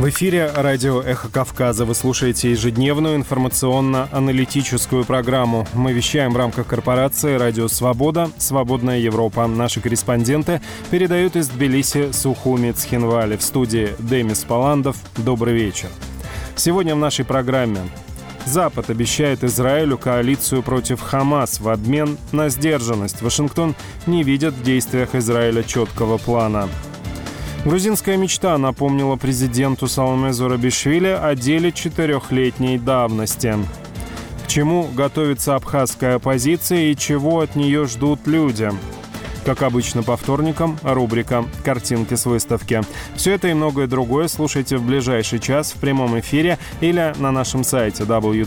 В эфире радио «Эхо Кавказа». Вы слушаете ежедневную информационно-аналитическую программу. Мы вещаем в рамках корпорации «Радио Свобода», «Свободная Европа». Наши корреспонденты передают из Тбилиси Сухуми Цхинвали. В студии Демис Паландов. Добрый вечер. Сегодня в нашей программе. Запад обещает Израилю коалицию против Хамас в обмен на сдержанность. Вашингтон не видит в действиях Израиля четкого плана. Грузинская мечта напомнила президенту Саломе Зурабишвили о деле 4-летней давности. К чему готовится абхазская оппозиция и чего от нее ждут люди? Как обычно по вторникам, рубрика «Картинки с выставки». Все это и многое другое слушайте в ближайший час в прямом эфире или на нашем сайте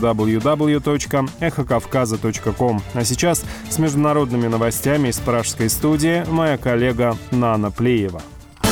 www.эхокавказа.ком. А сейчас с международными новостями из пражской студии моя коллега Нана Плеева.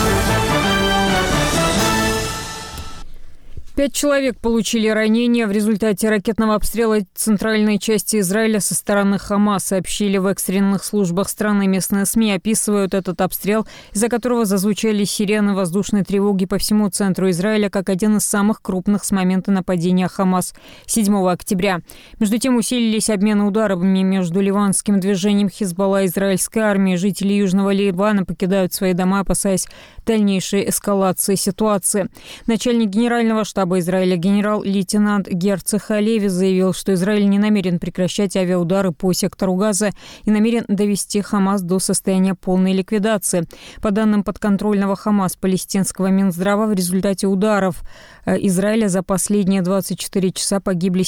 5 человек получили ранения в результате ракетного обстрела центральной части Израиля со стороны Хамас, сообщили в экстренных службах страны. Местные СМИ описывают этот обстрел, из-за которого зазвучали сирены воздушной тревоги по всему центру Израиля, как один из самых крупных с момента нападения Хамас 7 октября. Между тем усилились обмены ударами между ливанским движением Хизбалла и израильской армией. Жители Южного Ливана покидают свои дома, опасаясь дальнейшей эскалации ситуации. Начальник генерального штаба Израиля генерал-лейтенант Герцог Халеви заявил, что Израиль не намерен прекращать авиаудары по сектору Газа и намерен довести Хамас до состояния полной ликвидации. По данным подконтрольного Хамас палестинского Минздрава, в результате ударов Израиля за последние 24 часа погибли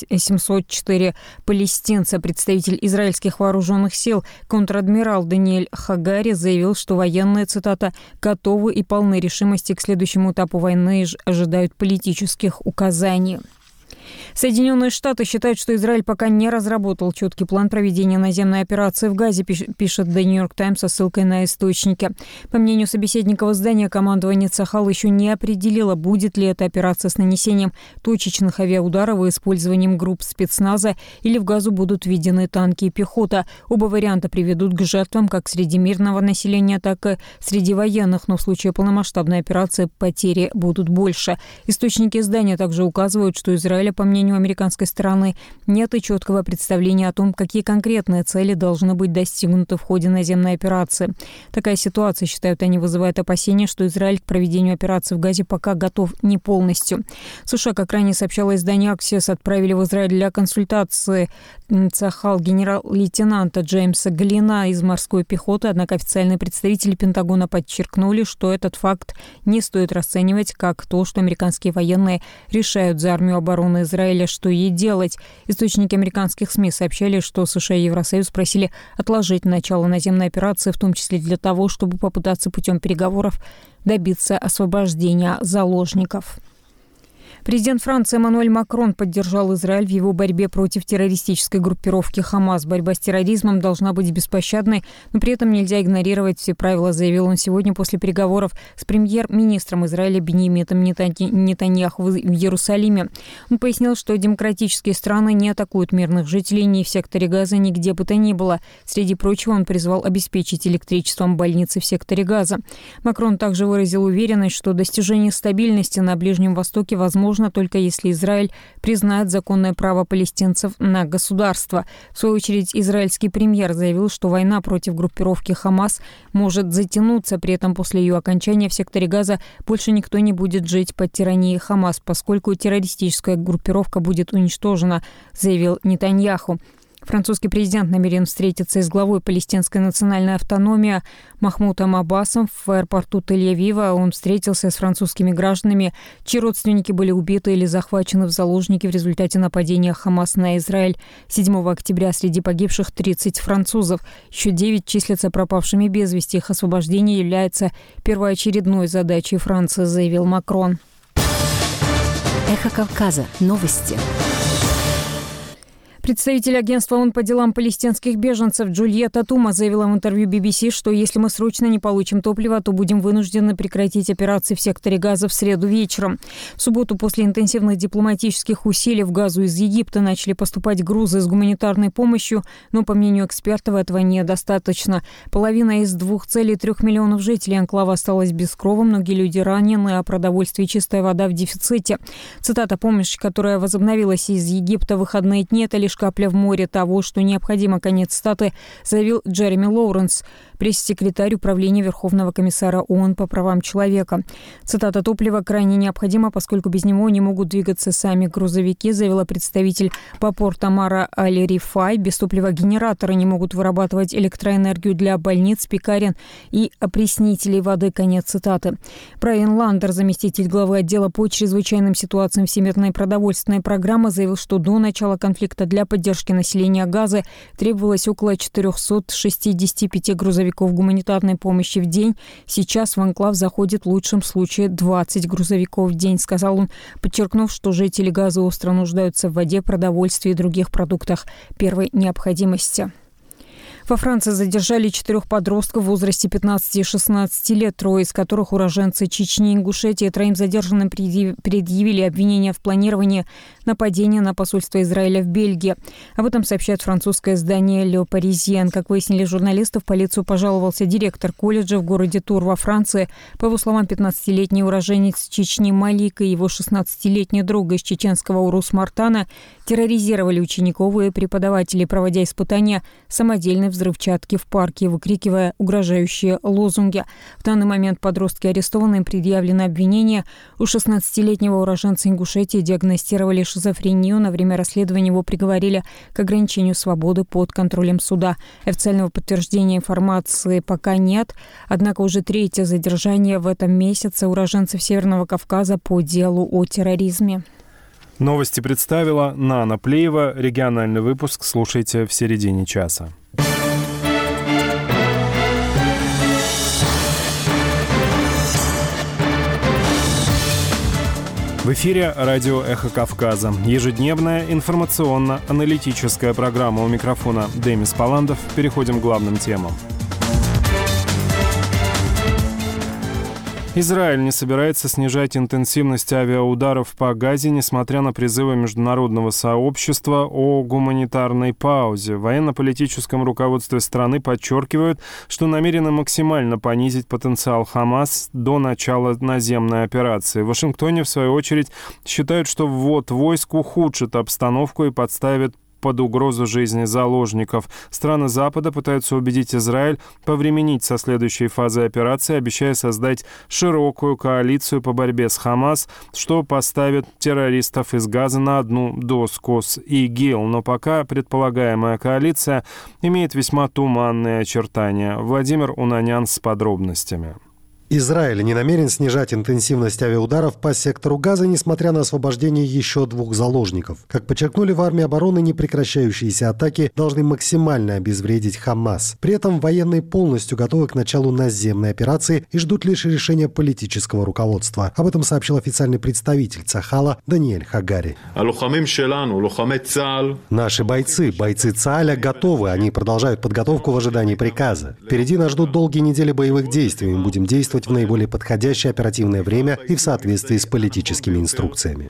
704 палестинца. Представитель израильских вооруженных сил контр-адмирал Даниэль Хагари заявил, что военные, цитата, «готовы и полны решимости к следующему этапу войны и ожидают политических указаний». Соединенные Штаты считают, что Израиль пока не разработал четкий план проведения наземной операции в Газе, пишет The New York Times со ссылкой на источники. По мнению собеседников издания, командование Цахал еще не определило, будет ли эта операция с нанесением точечных авиаударов и использованием групп спецназа, или в Газу будут введены танки и пехота. Оба варианта приведут к жертвам как среди мирного населения, так и среди военных, но в случае полномасштабной операции потери будут больше. Источники издания также указывают, что Израиль, по мнению американской стороны, нет и четкого представления о том, какие конкретные цели должны быть достигнуты в ходе наземной операции. Такая ситуация, считают они, вызывает опасения, что Израиль к проведению операции в Газе пока готов не полностью. США, как ранее сообщало издание Axios, отправили в Израиль для консультации Цахал генерал-лейтенанта Джеймса Глина из морской пехоты, однако официальные представители Пентагона подчеркнули, что этот факт не стоит расценивать как то, что американские военные решают за армию обороны Израиля, что ей делать. Источники американских СМИ сообщали, что США и Евросоюз просили отложить начало наземной операции, в том числе для того, чтобы попытаться путем переговоров добиться освобождения заложников. Президент Франции Эммануэль Макрон поддержал Израиль в его борьбе против террористической группировки Хамас. Борьба с терроризмом должна быть беспощадной, но при этом нельзя игнорировать все правила, заявил он сегодня после переговоров с премьер-министром Израиля Биньямином Нетаньяху в Иерусалиме. Он пояснил, что демократические страны не атакуют мирных жителей ни в секторе Газа, ни где бы то ни было. Среди прочего, он призвал обеспечить электричеством больницы в секторе Газа. Макрон также выразил уверенность, что достижение стабильности на Ближнем Востоке возможно только если Израиль признает законное право палестинцев на государство. В свою очередь, израильский премьер заявил, что война против группировки Хамас может затянуться. При этом после ее окончания в секторе Газа больше никто не будет жить под тиранией Хамас, поскольку террористическая группировка будет уничтожена, заявил Нетаньяху. Французский президент намерен встретиться с главой палестинской национальной автономии Махмудом Аббасом в аэропорту Тель-Авива. Он встретился с французскими гражданами, чьи родственники были убиты или захвачены в заложники в результате нападения Хамас на Израиль 7 октября. Среди погибших 30 французов. Еще 9 числятся пропавшими без вести. Их освобождение является первоочередной задачей Франции, заявил Макрон. Эхо Кавказа. Новости. Представитель агентства ООН по делам палестинских беженцев Джульетта Тума заявила в интервью BBC, что если мы срочно не получим топливо, то будем вынуждены прекратить операции в секторе Газа в среду вечером. В субботу после интенсивных дипломатических усилий в Газу из Египта начали поступать грузы с гуманитарной помощью, но, по мнению экспертов, этого недостаточно. Половина из 2,3 миллионов жителей анклава осталась без крова, многие люди ранены, а продовольствие и чистая вода в дефиците. Цитата: «Помощь, которая возобновилась из Египта в выходные дни, это лишь капля в море того, что необходимо», конец цитаты, заявил Джереми Лоуренс, пресс-секретарь Управления Верховного комиссара ООН по правам человека. Цитата: «Топливо крайне необходимо, поскольку без него не могут двигаться сами грузовики», заявила представитель Бапор Тамара Аль-Рифай. Без топлива генераторы не могут вырабатывать электроэнергию для больниц, пекарен и опреснителей воды, конец цитаты. Брайан Ландер, заместитель главы отдела по чрезвычайным ситуациям Всемирной продовольственной программы, заявил, что до начала конфликта для поддержки населения Газы требовалось около 465 грузовиков гуманитарной помощи в день. Сейчас в анклав заходит в лучшем случае 20 грузовиков в день, сказал он, подчеркнув, что жители Газы остро нуждаются в воде, продовольствии и других продуктах первой необходимости. Во Франции задержали 4 подростков в возрасте 15 и 16 лет, 3 из которых уроженцы Чечни и Ингушетии. 3 задержанным предъявили обвинения в планировании нападения на посольство Израиля в Бельгии. Об этом сообщает французское издание «Le Parisien». Как выяснили журналисты, в полицию пожаловался директор колледжа в городе Тур во Франции. По его словам, 15-летний уроженец Чечни Малик и его 16-летний друг из чеченского Урус-Мартана терроризировали учеников и преподавателей, проводя испытания самодельной взрывчатки в парке, выкрикивая угрожающие лозунги. В данный момент подростки арестованы, им предъявлено обвинение. У 16-летнего уроженца Ингушетии диагностировали шизофрению. На время расследования его приговорили к ограничению свободы под контролем суда. Официального подтверждения информации пока нет. Однако уже 3-е задержание в этом месяце уроженцев Северного Кавказа по делу о терроризме. Новости представила Нана Плеева. Региональный выпуск слушайте в середине часа. В эфире радио «Эхо Кавказа». Ежедневная информационно-аналитическая программа. У микрофона Демис Паландов. Переходим к главным темам. Израиль не собирается снижать интенсивность авиаударов по Газе, несмотря на призывы международного сообщества о гуманитарной паузе. В военно-политическом руководстве страны подчеркивают, что намерены максимально понизить потенциал Хамас до начала наземной операции. В Вашингтоне, в свою очередь, считают, что ввод войск ухудшит обстановку и подставит под угрозу жизни заложников. Страны Запада пытаются убедить Израиль повременить со следующей фазой операции, обещая создать широкую коалицию по борьбе с Хамас, что поставит террористов из Газа на одну доску с ИГИЛ. Но пока предполагаемая коалиция имеет весьма туманные очертания. Владимир Унанян с подробностями. Израиль не намерен снижать интенсивность авиаударов по сектору Газа, несмотря на освобождение еще 2 заложников. Как подчеркнули в армии обороны, непрекращающиеся атаки должны максимально обезвредить Хамас. При этом военные полностью готовы к началу наземной операции и ждут лишь решения политического руководства. Об этом сообщил официальный представитель Цахала Даниэль Хагари. Наши бойцы ЦААля готовы, они продолжают подготовку в ожидании приказа. Впереди нас ждут долгие недели боевых действий, мы будем действовать в наиболее подходящее оперативное время и в соответствии с политическими инструкциями.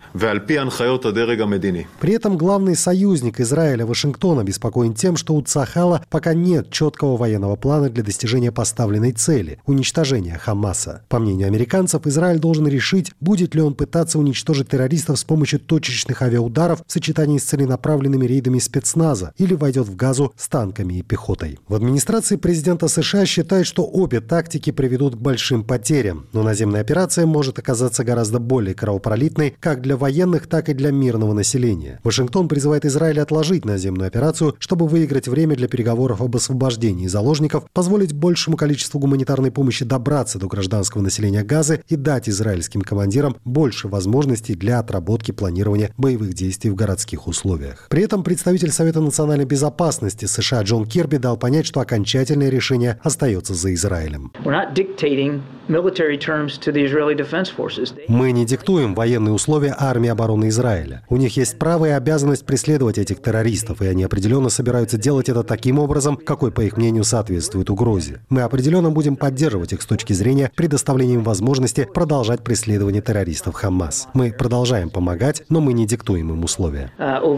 При этом главный союзник Израиля, Вашингтон, обеспокоен тем, что у Цахала пока нет четкого военного плана для достижения поставленной цели – уничтожения Хамаса. По мнению американцев, Израиль должен решить, будет ли он пытаться уничтожить террористов с помощью точечных авиаударов в сочетании с целенаправленными рейдами спецназа или войдет в Газу с танками и пехотой. В администрации президента США считают, что обе тактики приведут к большим потерям, но наземная операция может оказаться гораздо более кровопролитной как для военных, так и для мирного населения. Вашингтон призывает Израиль отложить наземную операцию, чтобы выиграть время для переговоров об освобождении заложников, позволить большему количеству гуманитарной помощи добраться до гражданского населения Газы и дать израильским командирам больше возможностей для отработки планирования боевых действий в городских условиях. При этом представитель Совета национальной безопасности США Джон Кирби дал понять, что окончательное решение остается за Израилем. Мы не диктуем военные условия армии обороны Израиля. У них есть право и обязанность преследовать этих террористов, и они определенно собираются делать это таким образом, какой, по их мнению, соответствует угрозе. Мы определенно будем поддерживать их с точки зрения предоставления им возможности продолжать преследование террористов Хамас. Мы продолжаем помогать, но мы не диктуем им условия.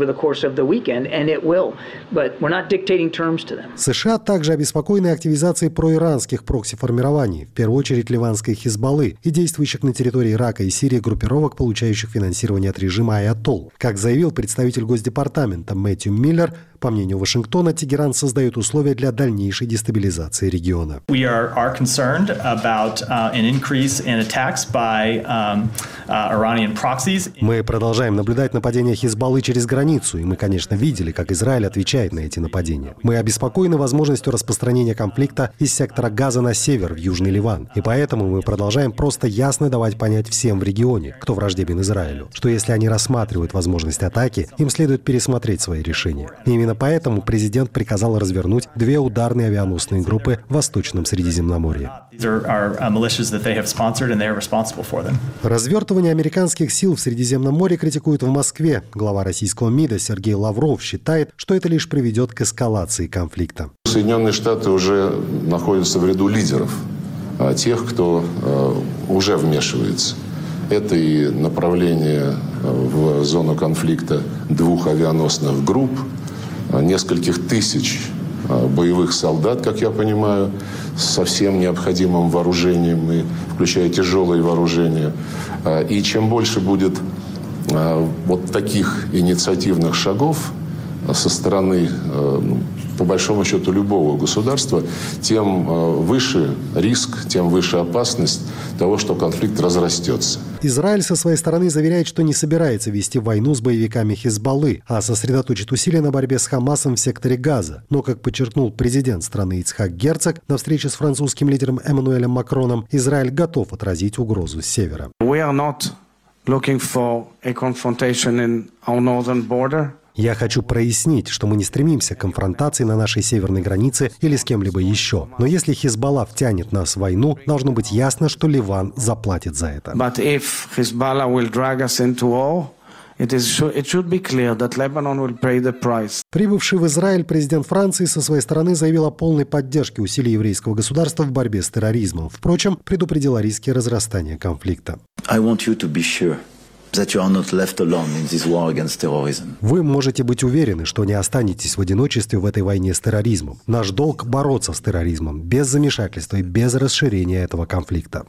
США также обеспокоены активизацией проиранских прокси-формирований, в первую очередь ливанской Хизбаллы, и действующих на территории Ирака и Сирии группировок, получающих финансирование от режима Аятолл. Как заявил представитель Госдепартамента Мэтью Миллер, по мнению Вашингтона, Тегеран создает условия для дальнейшей дестабилизации региона. Мы продолжаем наблюдать нападения Хизбаллы через границу, и мы, конечно, видели, как Израиль отвечает на эти нападения. Мы обеспокоены возможностью распространения конфликта из сектора Газа на север, в Южный Ливан. И поэтому мы продолжаем просто ясно давать понять всем в регионе, кто враждебен Израилю, что если они рассматривают возможность атаки, им следует пересмотреть свои решения. И именно поэтому президент приказал развернуть 2 ударные авианосные группы в Восточном Средиземноморье. Развертывание американских сил в Средиземном море критикуют в Москве. Глава российского МИДа Сергей Лавров считает, что это лишь приведет к эскалации конфликта. Соединенные Штаты уже находятся в ряду лидеров, тех, кто уже вмешивается. Это и направление в зону конфликта 2 авианосных групп, нескольких тысяч боевых солдат, как я понимаю, со всем необходимым вооружением, и включая тяжелое вооружение. И чем больше будет вот таких инициативных шагов со стороны, по большому счету, любого государства, тем выше риск, тем выше опасность того, что конфликт разрастется. Израиль со своей стороны заверяет, что не собирается вести войну с боевиками Хизбаллы, а сосредоточит усилия на борьбе с Хамасом в секторе Газа. Но, как подчеркнул президент страны Ицхак Герцог на встрече с французским лидером Эммануэлем Макроном, Израиль готов отразить угрозу с севера. Я хочу прояснить, что мы не стремимся к конфронтации на нашей северной границе или с кем-либо еще. Но если Хизбалла втянет нас в войну, должно быть ясно, что Ливан заплатит за это. Прибывший в Израиль президент Франции со своей стороны заявил о полной поддержке усилий еврейского государства в борьбе с терроризмом. Впрочем, предупредил о риске разрастания конфликта. Вы можете быть уверены, что не останетесь в одиночестве в этой войне с терроризмом. Наш долг – бороться с терроризмом, без замешательства и без расширения этого конфликта.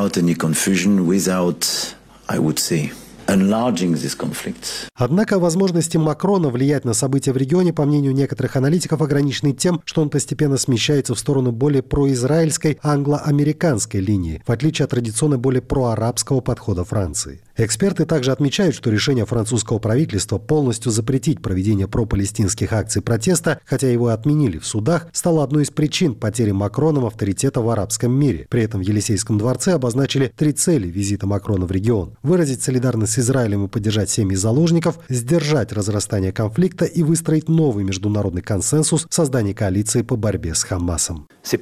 Однако возможности Макрона влиять на события в регионе, по мнению некоторых аналитиков, ограничены тем, что он постепенно смещается в сторону более произраильской англо-американской линии, в отличие от традиционно более проарабского подхода Франции. Эксперты также отмечают, что решение французского правительства полностью запретить проведение пропалестинских акций протеста, хотя его отменили в судах, стало одной из причин потери Макроном авторитета в арабском мире. При этом в Елисейском дворце обозначили 3 цели визита Макрона в регион: выразить солидарность с Израилем и поддержать семьи заложников, сдержать разрастание конфликта и выстроить новый международный консенсус в создании коалиции по борьбе с Хамасом.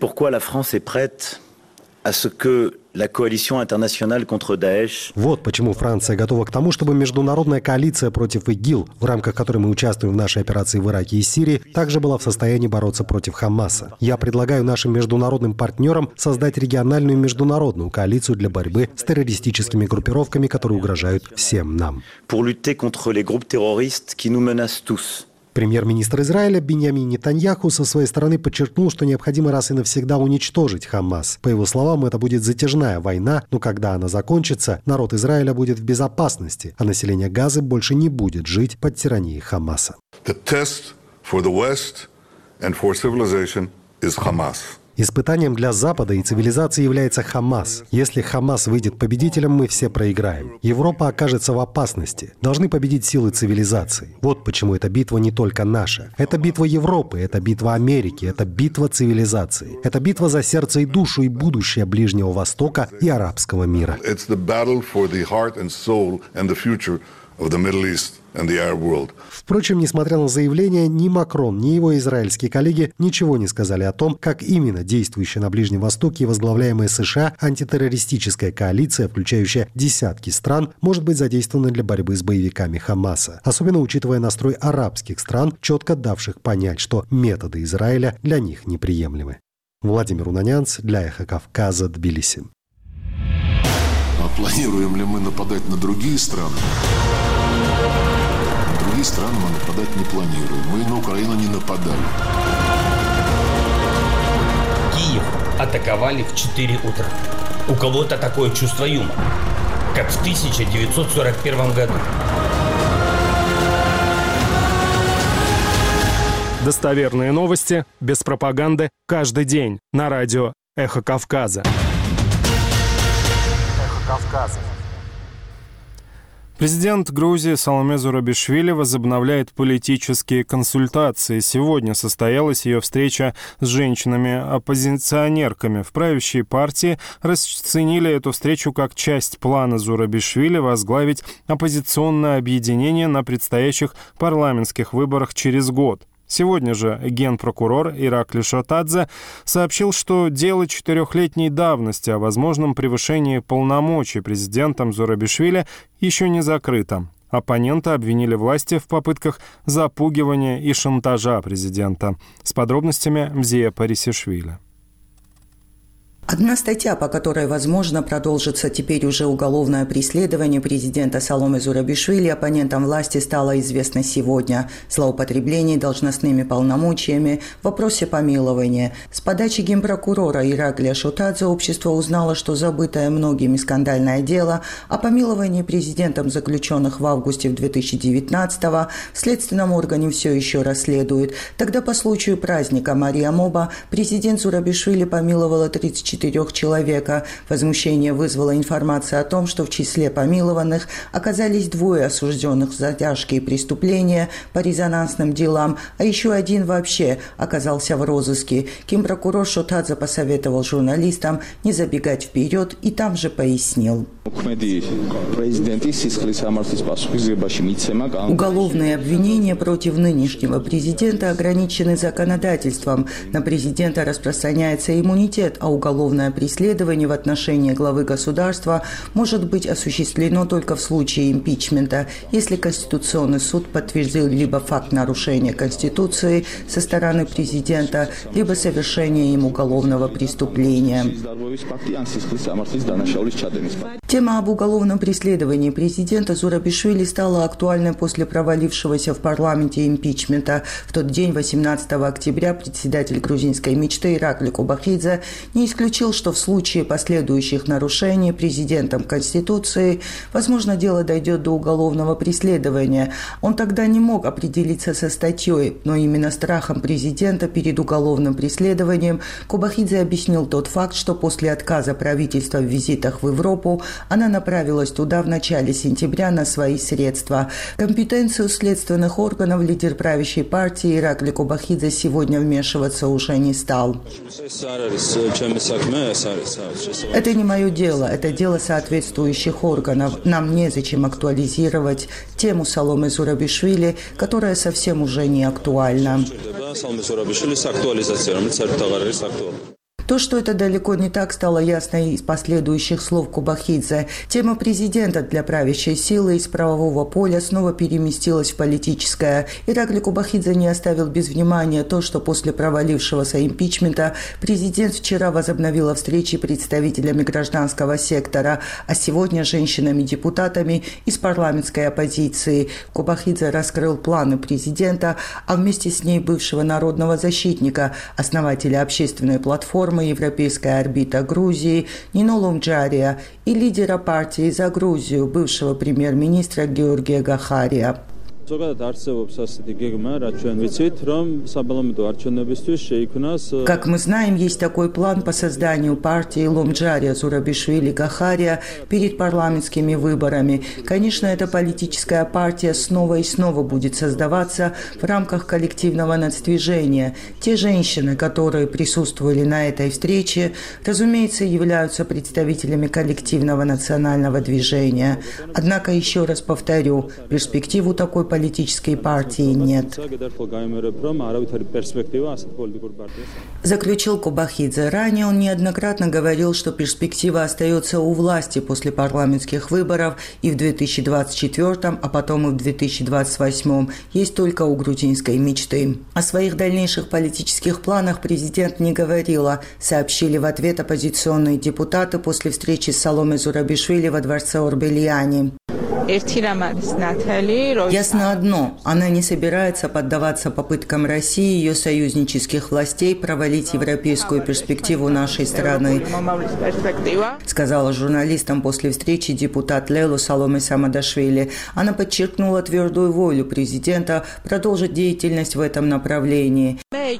Вот почему Франция готова к тому, чтобы международная коалиция против ИГИЛ, в рамках которой мы участвуем в нашей операции в Ираке и Сирии, также была в состоянии бороться против Хамаса. Я предлагаю нашим международным партнерам создать региональную международную коалицию для борьбы с террористическими группировками, которые угрожают всем нам. Премьер-министр Израиля Биньямин Нетаньяху со своей стороны подчеркнул, что необходимо раз и навсегда уничтожить Хамас. По его словам, это будет затяжная война, но когда она закончится, народ Израиля будет в безопасности, а население Газы больше не будет жить под тиранией Хамаса. Испытанием для Запада и цивилизации является Хамас. Если Хамас выйдет победителем, мы все проиграем. Европа окажется в опасности. Должны победить силы цивилизации. Вот почему эта битва не только наша. Это битва Европы, это битва Америки, это битва цивилизации. Это битва за сердце и душу и будущее Ближнего Востока и арабского мира. of the Middle East and the Arab world. Впрочем, несмотря на заявления, ни Макрон, ни его израильские коллеги ничего не сказали о том, как именно действующая на Ближнем Востоке и возглавляемая США антитеррористическая коалиция, включающая десятки стран, может быть задействована для борьбы с боевиками Хамаса. Особенно учитывая настрой арабских стран, четко давших понять, что методы Израиля для них неприемлемы. Владимир Унанянц для «Эхо Кавказа», Тбилиси. А планируем ли мы нападать на другие страны? На другие страны мы нападать не планируем. Мы на Украину не нападали. Киев атаковали в 4 утра. У кого-то такое чувство юмора, как в 1941 году. Достоверные новости, без пропаганды, каждый день на радио «Эхо Кавказа». Президент Грузии Саломе Зурабишвили возобновляет политические консультации. Сегодня состоялась ее встреча с женщинами-оппозиционерками. В правящей партии расценили эту встречу как часть плана Зурабишвили возглавить оппозиционное объединение на предстоящих парламентских выборах через год. Сегодня же генпрокурор Иракли Шотадзе сообщил, что дело 4-летней давности о возможном превышении полномочий президентом Зурабишвили еще не закрыто. Оппоненты обвинили власти в попытках запугивания и шантажа президента. С подробностями Мзия Парисишвили. Одна статья, по которой, возможно, продолжится теперь уже уголовное преследование президента Саломе Зурабишвили, оппонентам власти стало известно сегодня. Злоупотребление должностными полномочиями в вопросе помилования. С подачи генпрокурора Ираклия Шотадзе общество узнало, что забытое многими скандальное дело о помиловании президентом заключенных в августе 2019-го в следственном органе все еще расследует. Тогда по случаю праздника Мария Моба президент Зурабишвили помиловала 34 человека. Возмущение вызвала информация о том, что в числе помилованных оказались 2 осужденных за тяжкие преступления по резонансным делам, а еще один вообще оказался в розыске. Генпрокурор Шотадзе посоветовал журналистам не забегать вперед и там же пояснил. Уголовные обвинения против нынешнего президента ограничены законодательством. На президента распространяется иммунитет, а уголовное преследование в отношении главы государства может быть осуществлено только в случае импичмента, если Конституционный суд подтвердил либо факт нарушения Конституции со стороны президента, либо совершения им уголовного преступления. Тема об уголовном преследовании президента Зурабишвили стала актуальной после провалившегося в парламенте импичмента. В тот день, 18 октября, председатель грузинской мечты Иракли Кобахидзе не исключил, что в случае последующих нарушений президентом Конституции, возможно, дело дойдет до уголовного преследования. Он тогда не мог определиться со статьей, но именно страхом президента перед уголовным преследованием Кобахидзе объяснил тот факт, что после отказа правительства в визитах в Европу она направилась туда в начале сентября на свои средства. В компетенцию следственных органов лидер правящей партии Иракли Кобахидзе сегодня вмешиваться уже не стал. Это не мое дело, это дело соответствующих органов. Нам незачем актуализировать тему Саломе Зурабишвили, которая совсем уже не актуальна. То, что это далеко не так, стало ясно из последующих слов Кобахидзе. Тема президента для правящей силы из правового поля снова переместилась в политическое. Иракли Кобахидзе не оставил без внимания то, что после провалившегося импичмента президент вчера возобновила встречи представителями гражданского сектора, а сегодня женщинами-депутатами из парламентской оппозиции. Кобахидзе раскрыл планы президента, а вместе с ней бывшего народного защитника, основателя общественной платформы «Европейская орбита Грузии» Нино Ломджария и лидера партии «За Грузию», бывшего премьер-министра Георгия Гахария. Как мы знаем, есть такой план по созданию партии Ломджария Зурабишвили Гахария перед парламентскими выборами. Конечно, эта политическая партия снова и снова будет создаваться в рамках коллективного нацдвижения. Те женщины, которые присутствовали на этой встрече, разумеется, являются представителями коллективного национального движения. Однако, еще раз повторю, перспектив у такой политической партии нет. Заключил Кобахидзе. Ранее он неоднократно говорил, что перспектива остается у власти после парламентских выборов и в 2024, а потом и в 2028. Есть только у грузинской мечты. О своих дальнейших политических планах президент не говорила, сообщили в ответ оппозиционные депутаты после встречи с Саломе Зурабишвили во дворце Орбелияни. Ясно одно. Она не собирается поддаваться попыткам России и ее союзнических властей провалить европейскую перспективу нашей страны, сказала журналистам после встречи депутат Лелу Саломе Самадашвили. Она подчеркнула твердую волю президента продолжить деятельность в этом направлении.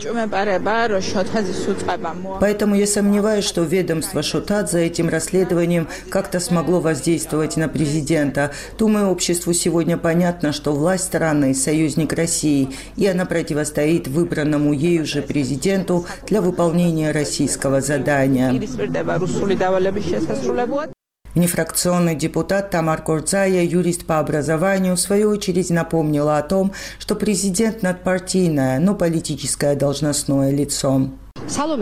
Поэтому я сомневаюсь, что ведомство Шотадзе этим расследованием как-то смогло воздействовать на президента. Думаю, обществу сегодня понятно, что власть страны – союзник России, и она противостоит выбранному ею же президенту для выполнения российского задания. Внефракционный депутат Тамар Кордзая, юрист по образованию, в свою очередь напомнила о том, что президент надпартийное, но политическое должностное лицо. Саломе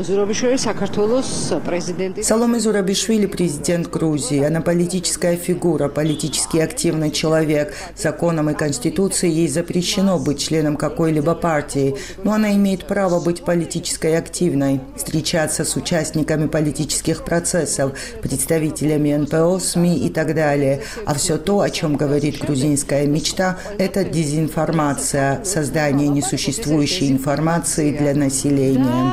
Зурабишвили – президент Грузии. Она политическая фигура, политически активный человек. Законом и Конституцией ей запрещено быть членом какой-либо партии, но она имеет право быть политически активной, встречаться с участниками политических процессов, представителями НПО, СМИ и так далее. А все то, о чем говорит грузинская мечта – это дезинформация, создание несуществующей информации для населения.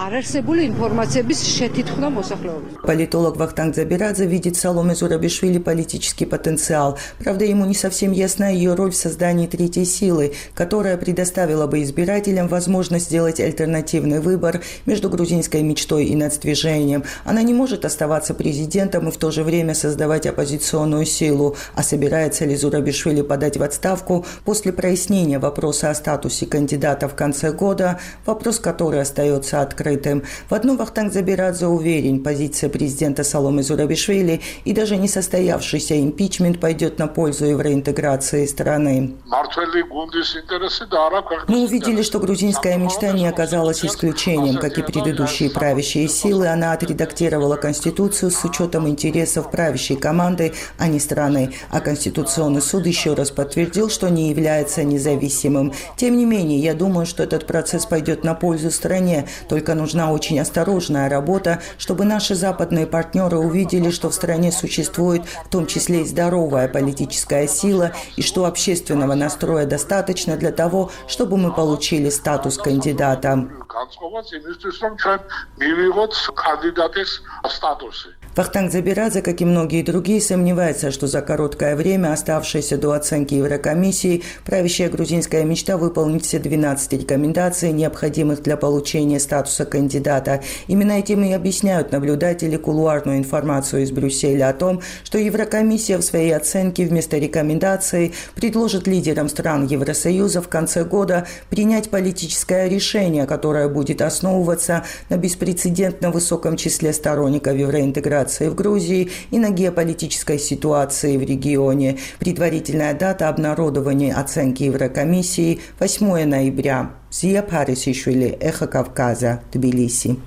Политолог Вахтанг Забирадзе видит в Саломе Зурабишвили политический потенциал. Правда, ему не совсем ясна ее роль в создании третьей силы, которая предоставила бы избирателям возможность сделать альтернативный выбор между грузинской мечтой и нацдвижением. Она не может оставаться президентом и в то же время создавать оппозиционную силу. А собирается ли Зурабишвили подать в отставку после прояснения вопроса о статусе кандидата в конце года, вопрос, который остается открытым. В одном Вахтанг Забирадзе уверен, позиция президента Саломе Зурабишвили и даже не состоявшийся импичмент пойдет на пользу евроинтеграции страны. Мы увидели, что грузинская мечта не оказалась исключением. Как и предыдущие правящие силы, она отредактировала Конституцию с учетом интересов правящей команды, а не страны. А Конституционный суд еще раз подтвердил, что не является независимым. Тем не менее, я думаю, что этот процесс пойдет на пользу стране. Только нужна очень осторожная работа, чтобы наши западные партнеры увидели, что в стране существует в том числе и здоровая политическая сила, и что общественного настроя достаточно для того, чтобы мы получили статус кандидата. Вахтанг Забирадзе, как и многие другие, сомневается, что за короткое время, оставшееся до оценки Еврокомиссии, правящая грузинская мечта выполнит все 12 рекомендаций, необходимых для получения статуса кандидата. Именно этим и объясняют наблюдатели кулуарную информацию из Брюсселя о том, что Еврокомиссия в своей оценке вместо рекомендаций предложит лидерам стран Евросоюза в конце года принять политическое решение, которое будет основываться на беспрецедентно высоком числе сторонников евроинтеграции в Грузии и на геополитической ситуации в регионе. Предварительная дата обнародования оценки Еврокомиссии – 8 ноября. Зия Парисишвили, Эхо Кавказа, Тбилиси.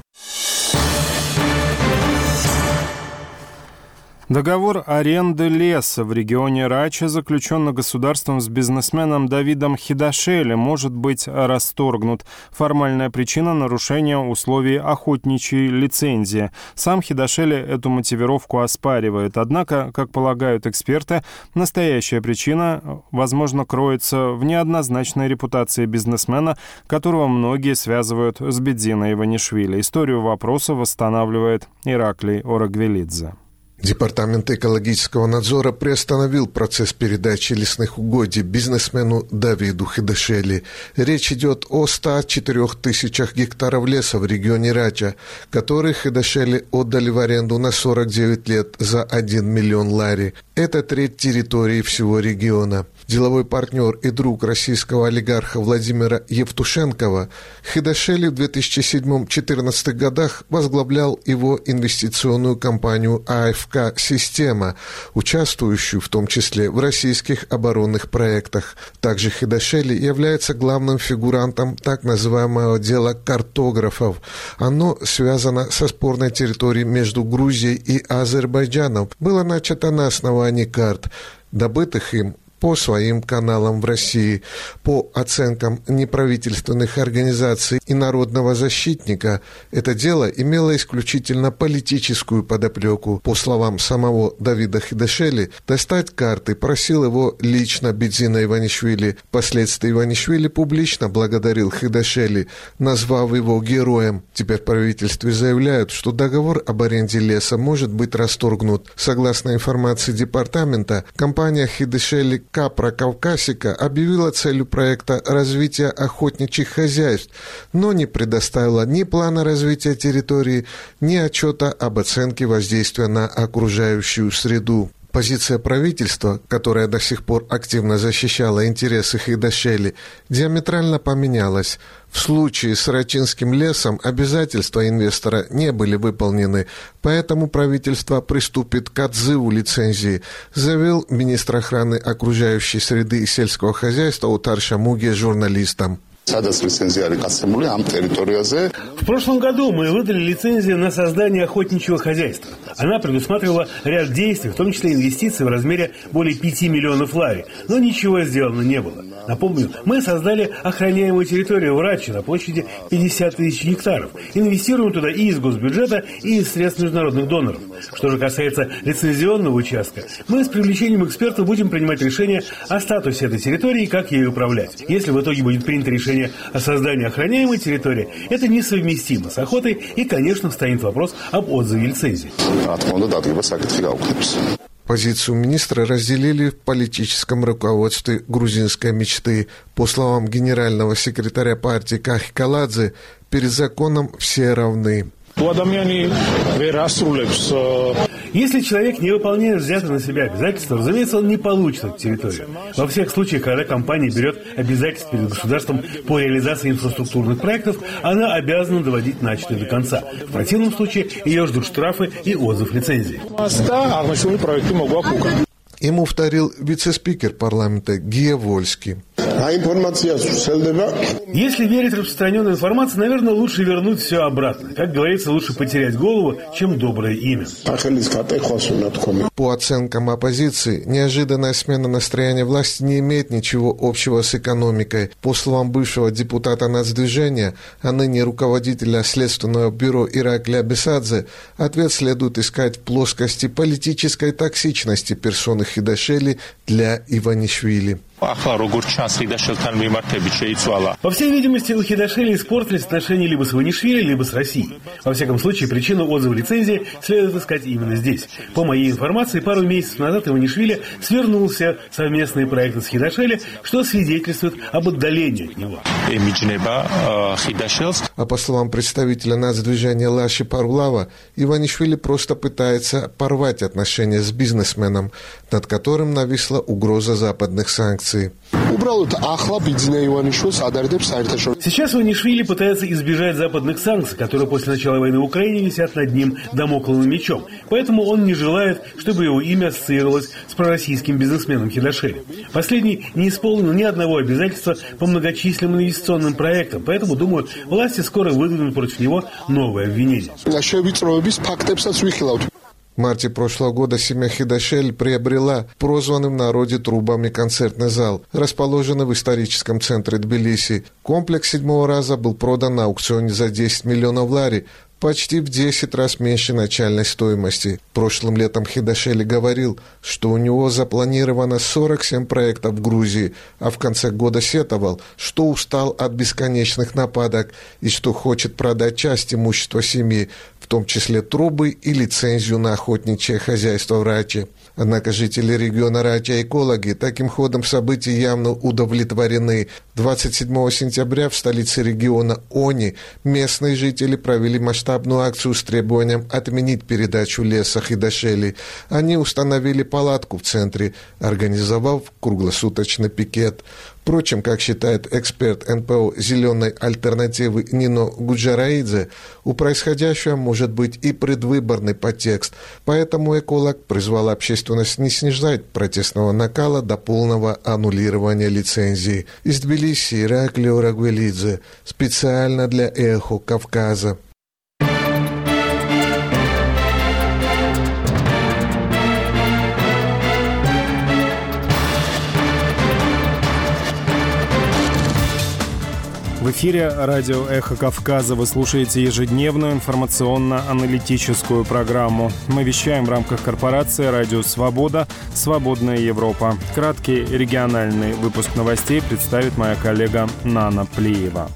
Договор аренды леса в регионе Рача, заключенный государством с бизнесменом Давидом Хидашели, может быть расторгнут. Формальная причина – нарушения условий охотничьей лицензии. Сам Хидашели эту мотивировку оспаривает. Однако, как полагают эксперты, настоящая причина, возможно, кроется в неоднозначной репутации бизнесмена, которого многие связывают с Бедзиной Иванишвили. Историю вопроса восстанавливает Ираклий Орагвелидзе. Департамент экологического надзора приостановил процесс передачи лесных угодий бизнесмену Давиду Хидашели. Речь идет о 104 тысячах гектаров леса в регионе Раджа, которые Хидашели отдали в аренду на 49 лет за 1 миллион лари. Это треть территории всего региона. Деловой партнер и друг российского олигарха Владимира Евтушенкова, Хидашели в 2007-2014 годах возглавлял его инвестиционную компанию АФК «Система», участвующую в том числе в российских оборонных проектах. Также Хидашели является главным фигурантом так называемого дела картографов. Оно связано со спорной территорией между Грузией и Азербайджаном. Было начато на основании карт, добытых им по своим каналам в России. По оценкам неправительственных организаций и народного защитника, это дело имело исключительно политическую подоплеку. По словам самого Давида Хидашели, достать карты просил его лично Бедзина Иванишвили. Впоследствии Иванишвили публично благодарил Хидашели, назвав его героем. Теперь в правительстве заявляют, что договор об аренде леса может быть расторгнут. Согласно информации департамента, компания Хидашели Капра Кавказика объявила целью проекта развития охотничьих хозяйств, но не предоставила ни плана развития территории, ни отчета об оценке воздействия на окружающую среду. Позиция правительства, которая до сих пор активно защищала интересы Хидашели, диаметрально поменялась. В случае с Рачинским лесом обязательства инвестора не были выполнены, поэтому правительство приступит к отзыву лицензии, заявил министр охраны окружающей среды и сельского хозяйства Утар Шамуге журналистам. В прошлом году мы выдали лицензию на создание охотничьего хозяйства. Она предусматривала ряд действий, в том числе инвестиции в размере более 5 миллионов лари, но ничего сделано не было. Напомню, мы создали охраняемую территорию в Раче на площади 50 тысяч гектаров. Инвестируем туда и из госбюджета, и из средств международных доноров. Что же касается лицензионного участка, мы с привлечением экспертов будем принимать решение о статусе этой территории и как ею управлять. Если в итоге будет принято решение о создании охраняемой территории, это несовместимо с охотой и, конечно, встанет вопрос об отзыве лицензии. Позицию министра разделили в политическом руководстве грузинской мечты. По словам генерального секретаря партии Кахи Каладзе, перед законом все равны. Если человек не выполняет взятые на себя обязательства, разумеется, он не получит эту территорию. Во всех случаях, когда компания берет обязательства перед государством по реализации инфраструктурных проектов, она обязана доводить начатое до конца. В противном случае ее ждут штрафы и отзыв лицензии. Ему вторил вице-спикер парламента Гия Вольский. Если верить распространенной информации, наверное, лучше вернуть все обратно. Как говорится, лучше потерять голову, чем доброе имя. По оценкам оппозиции, неожиданная смена настроения власти не имеет ничего общего с экономикой. По словам бывшего депутата Нацдвижения, а ныне руководителя Следственного бюро Иракли Абисадзе, ответ следует искать в плоскости политической токсичности персоны Хидашели для Иванишвили. По всей видимости, у Хидашели испортились отношения либо с Иванишвили, либо с Россией. Во всяком случае, причину отзыва лицензии следует искать именно здесь. По моей информации, пару месяцев назад Иванишвили свернул все совместные проекты с Хидашели, что свидетельствует об отдалении от него. А по словам представителя нацдвижения Лаши Парулава, Иванишвили просто пытается порвать отношения с бизнесменом, над которым нависла угроза западных санкций. Сейчас Иванишвили пытается избежать западных санкций, которые после начала войны в Украине висят над ним дамокловым мечом. Поэтому он не желает, чтобы его имя ассоциировалось с пророссийским бизнесменом Хидашели. Последний не исполнил ни одного обязательства по многочисленным инвестиционным проектам, поэтому, думаю, власти скоро выдвинут против него новые обвинения. В марте прошлого года семья Хидашели приобрела прозванным в народе трубами концертный зал, расположенный в историческом центре Тбилиси. Комплекс 7-го раза был продан на аукционе за 10 миллионов лари почти в 10 раз меньше начальной стоимости. Прошлым летом Хидашвили говорил, что у него запланировано 47 проектов в Грузии, а в конце года сетовал, что устал от бесконечных нападок и что хочет продать часть имущества семьи, в том числе трубы и лицензию на охотничье хозяйство в Раче. Однако жители региона Рача и экологи таким ходом событий явно удовлетворены. 27 сентября в столице региона Они местные жители провели масштабную акцию с требованием отменить передачу леса Хидашвили. Они установили палатку в центре, организовав круглосуточный пикет. Впрочем, как считает эксперт НПО «Зеленой альтернативы» Нино Гуджараидзе, у происходящего может быть и предвыборный подтекст, поэтому эколог призвал общественность не снижать протестного накала до полного аннулирования лицензии. Из Тбилиси Ираклио Рагвелидзе, специально для «Эхо Кавказа». В эфире радио «Эхо Кавказа». Вы слушаете ежедневную информационно-аналитическую программу. Мы вещаем в рамках корпорации «Радио Свобода. Свободная Европа». Краткий региональный выпуск новостей представит моя коллега Нана Плиева.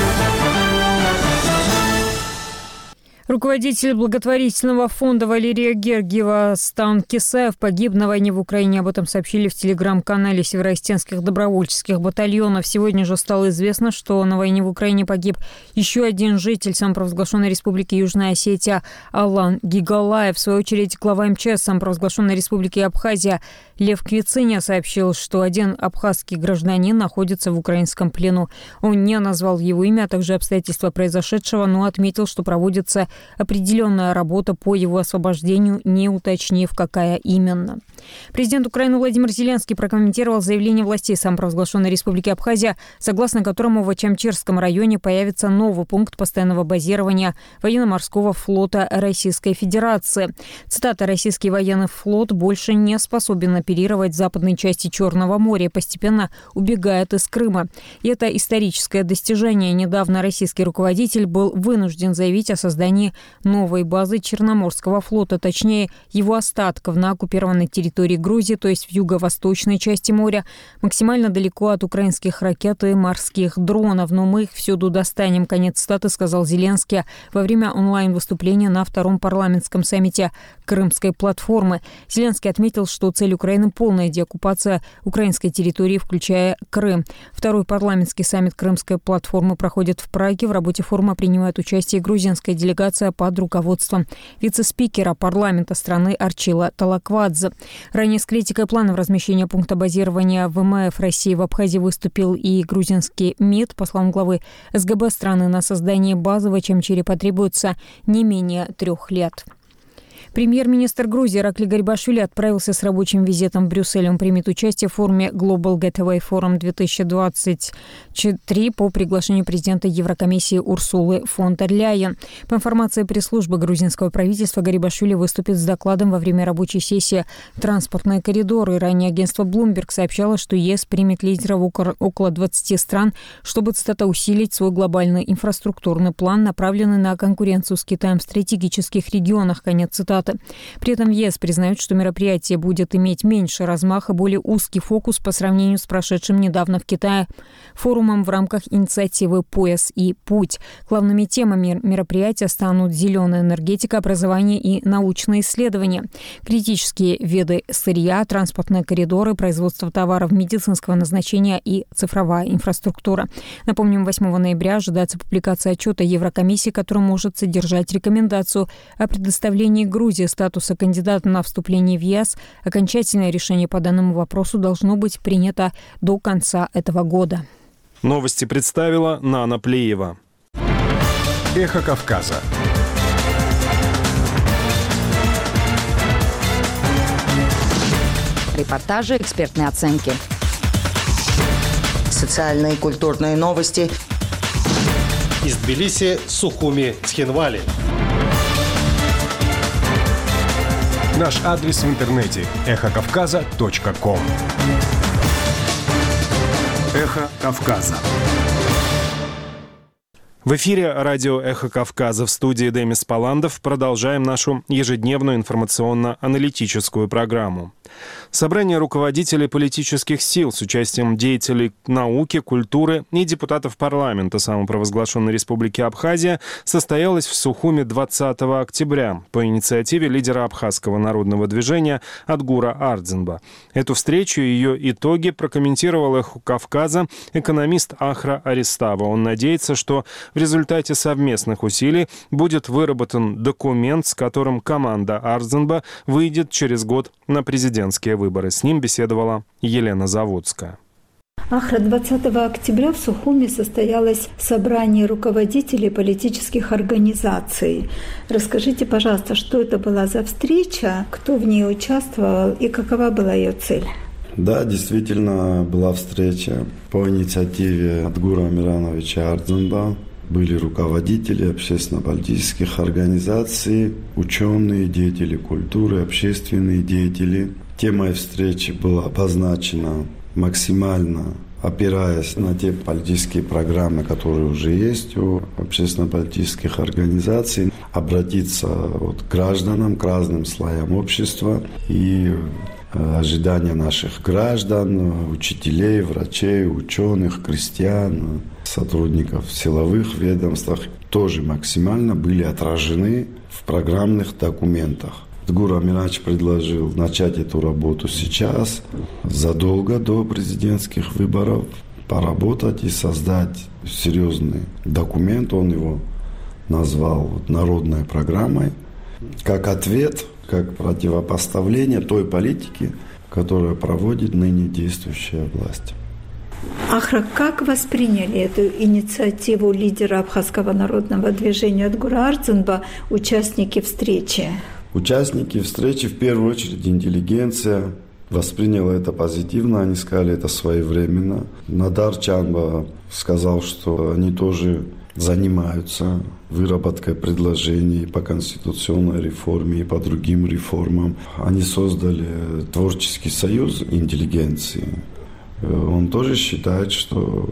Руководитель благотворительного фонда Валерия Гергиева Стан Кисаев погиб на войне в Украине. Об этом сообщили в телеграм-канале Североостинских добровольческих батальонов. Сегодня же стало известно, что на войне в Украине погиб еще один житель самопровозглашенной республики Южная Осетия Алан Гигалаев. В свою очередь, глава МЧС самопровозглашенной республики Абхазия Лев Квициня сообщил, что один абхазский гражданин находится в украинском плену. Он не назвал его имя, а также обстоятельства произошедшего, но отметил, что проводится определенная работа по его освобождению, не уточнив, какая именно. Президент Украины Владимир Зеленский прокомментировал заявление властей самопровозглашенной республики Абхазия, согласно которому в Ачамчирском районе появится новый пункт постоянного базирования военно-морского флота Российской Федерации. Цитата: «Российский военный флот больше не способен оперировать в западной части Черного моря и постепенно убегает из Крыма. И это историческое достижение. Недавно российский руководитель был вынужден заявить о создании новой базы Черноморского флота, точнее его остатков на оккупированной территории Грузии, то есть в юго-восточной части моря, максимально далеко от украинских ракет и морских дронов. Но мы их всюду достанем», конец цитаты, сказал Зеленский во время онлайн-выступления на втором парламентском саммите Крымской платформы. Зеленский отметил, что цель Украины – полная деоккупация украинской территории, включая Крым. Второй парламентский саммит Крымской платформы проходит в Праге. В работе форума принимает участие грузинская делегация под руководством вице-спикера парламента страны Арчила Талаквадзе. Ранее с критикой планов размещения пункта базирования ВМФ России в Абхазии выступил и грузинский МИД. По словам главы СГБ страны, на создание базы в Ачамчире потребуется не менее 3 лет. Премьер-министр Грузии Иракли Гарибашвили отправился с рабочим визитом в Брюссель. Он примет участие в форуме Global Gateway Forum 2023 по приглашению президента Еврокомиссии Урсулы фон дер Ляйен. По информации пресс-службы грузинского правительства, Гарибашвили выступит с докладом во время рабочей сессии «Транспортные коридоры». Ранее агентство Bloomberg сообщало, что ЕС примет лидеров около 20 стран, чтобы, цитата, «усилить свой глобальный инфраструктурный план, направленный на конкуренцию с Китаем в стратегических регионах», конец цитаты. При этом ЕС признает, что мероприятие будет иметь меньше размах и более узкий фокус по сравнению с прошедшим недавно в Китае форумом в рамках инициативы «Пояс и путь». Главными темами мероприятия станут зеленая энергетика, образование и научные исследования, критические виды сырья, транспортные коридоры, производство товаров медицинского назначения и цифровая инфраструктура. Напомним, 8 ноября ожидается публикация отчета Еврокомиссии, который может содержать рекомендацию о предоставлении Грузии статуса кандидата на вступление в ЕС. Окончательное решение по данному вопросу должно быть принято до конца этого года. Новости представила Нана Плиева. Эхо Кавказа. Репортажи, экспертные оценки. Социальные и культурные новости. Из Тбилиси, Сухуми, Цхинвали. Наш адрес в интернете – эхокавказа.ком. Эхо Кавказа. В эфире радио «Эхо Кавказа», в студии Демис Паландов. Продолжаем нашу ежедневную информационно-аналитическую программу. Собрание руководителей политических сил с участием деятелей науки, культуры и депутатов парламента самопровозглашенной Республики Абхазия состоялось в Сухуми 20 октября по инициативе лидера абхазского народного движения Адгура Ардзинба. Эту встречу и ее итоги прокомментировал «Эхо Кавказа» экономист Ахра Аристава. Он надеется, что в результате совместных усилий будет выработан документ, с которым команда Ардзинба выйдет через год на президентские выборы. С ним беседовала Елена Заводская. Ахра, 20 октября в Сухуми состоялось собрание руководителей политических организаций. Расскажите, пожалуйста, что это была за встреча, кто в ней участвовал и какова была ее цель? Да, действительно была встреча по инициативе Адгура Амирановича Ардзинба. Были руководители общественно-политических организаций, ученые, деятели культуры, общественные деятели. Темой встречи была обозначена максимально, опираясь на те политические программы, которые уже есть у общественно-политических организаций, обратиться к гражданам, к разным слоям общества и ожидания наших граждан, учителей, врачей, ученых, крестьян, сотрудников в силовых ведомствах тоже максимально были отражены в программных документах. Адгур Амирович предложил начать эту работу сейчас, задолго до президентских выборов, поработать и создать серьезный документ. Он его назвал народной программой, как ответ, как противопоставление той политики, которую проводит ныне действующая власть. Ахра, как восприняли эту инициативу лидера абхазского народного движения Адгура Ардзинба участники встречи? Участники встречи, в первую очередь интеллигенция, восприняла это позитивно, они сказали это своевременно. Надар Чанба сказал, что они тоже занимаются выработкой предложений по конституционной реформе и по другим реформам. Они создали творческий союз интеллигенции. Он тоже считает, что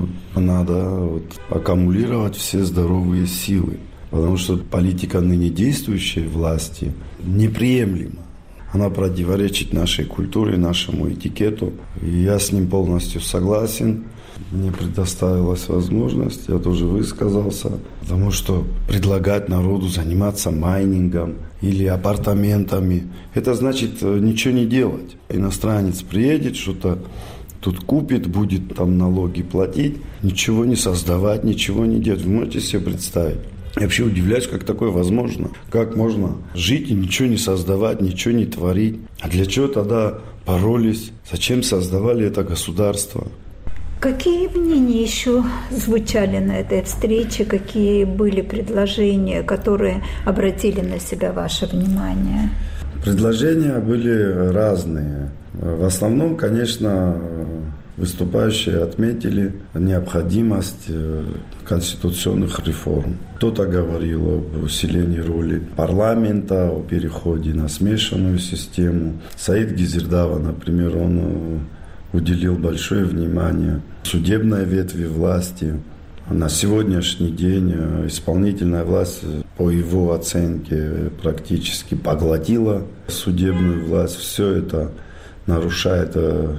надо аккумулировать все здоровые силы, потому что политика ныне действующей власти неприемлема. Она противоречит нашей культуре, нашему этикету. И я с ним полностью согласен. Мне предоставилась возможность, я тоже высказался, потому что предлагать народу заниматься майнингом или апартаментами, это значит ничего не делать. Иностранец приедет, что-то тут купит, будет там налоги платить, ничего не создавать, ничего не делать. Вы можете себе представить? Я вообще удивляюсь, как такое возможно. Как можно жить и ничего не создавать, ничего не творить? А для чего тогда боролись? Зачем создавали это государство? Какие мнения еще звучали на этой встрече? Какие были предложения, которые обратили на себя ваше внимание? Предложения были разные. В основном, конечно, выступающие отметили необходимость конституционных реформ. Кто-то говорил об усилении роли парламента, о переходе на смешанную систему. Саид Гизирдава, например, он уделил большое внимание судебной ветви власти. На сегодняшний день исполнительная власть, по его оценке, практически поглотила судебную власть. Все это нарушает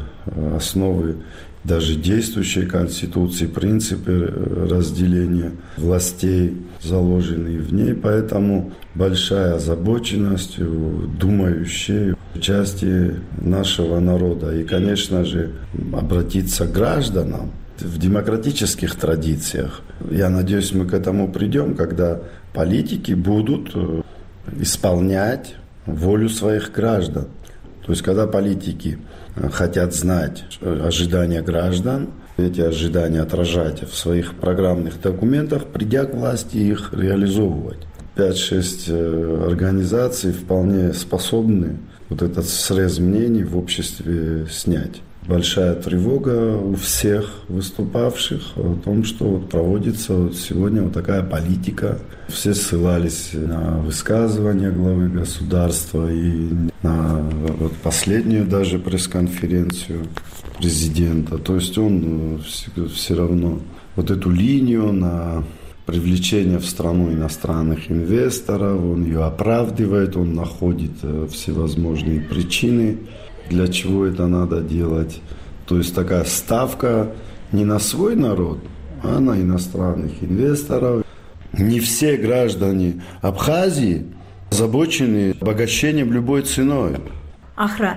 основы даже действующей Конституции, принципы разделения властей, заложенные в ней. Поэтому большая озабоченность у думающей части нашего народа. И, конечно же, обратиться к гражданам в демократических традициях. Я надеюсь, мы к этому придем, когда политики будут исполнять волю своих граждан. То есть, когда политики хотят знать ожидания граждан, эти ожидания отражать в своих программных документах, придя к власти, их реализовывать. 5-6 организаций вполне способны вот этот срез мнений в обществе снять. Большая тревога у всех выступавших о том, что проводится сегодня вот такая политика. Все ссылались на высказывания главы государства и на последнюю даже пресс-конференцию президента. То есть он все равно вот эту линию на привлечение в страну иностранных инвесторов, он ее оправдывает, он находит всевозможные причины, для чего это надо делать. То есть такая ставка не на свой народ, а на иностранных инвесторов. Не все граждане Абхазии озабочены обогащением любой ценой. Ахра,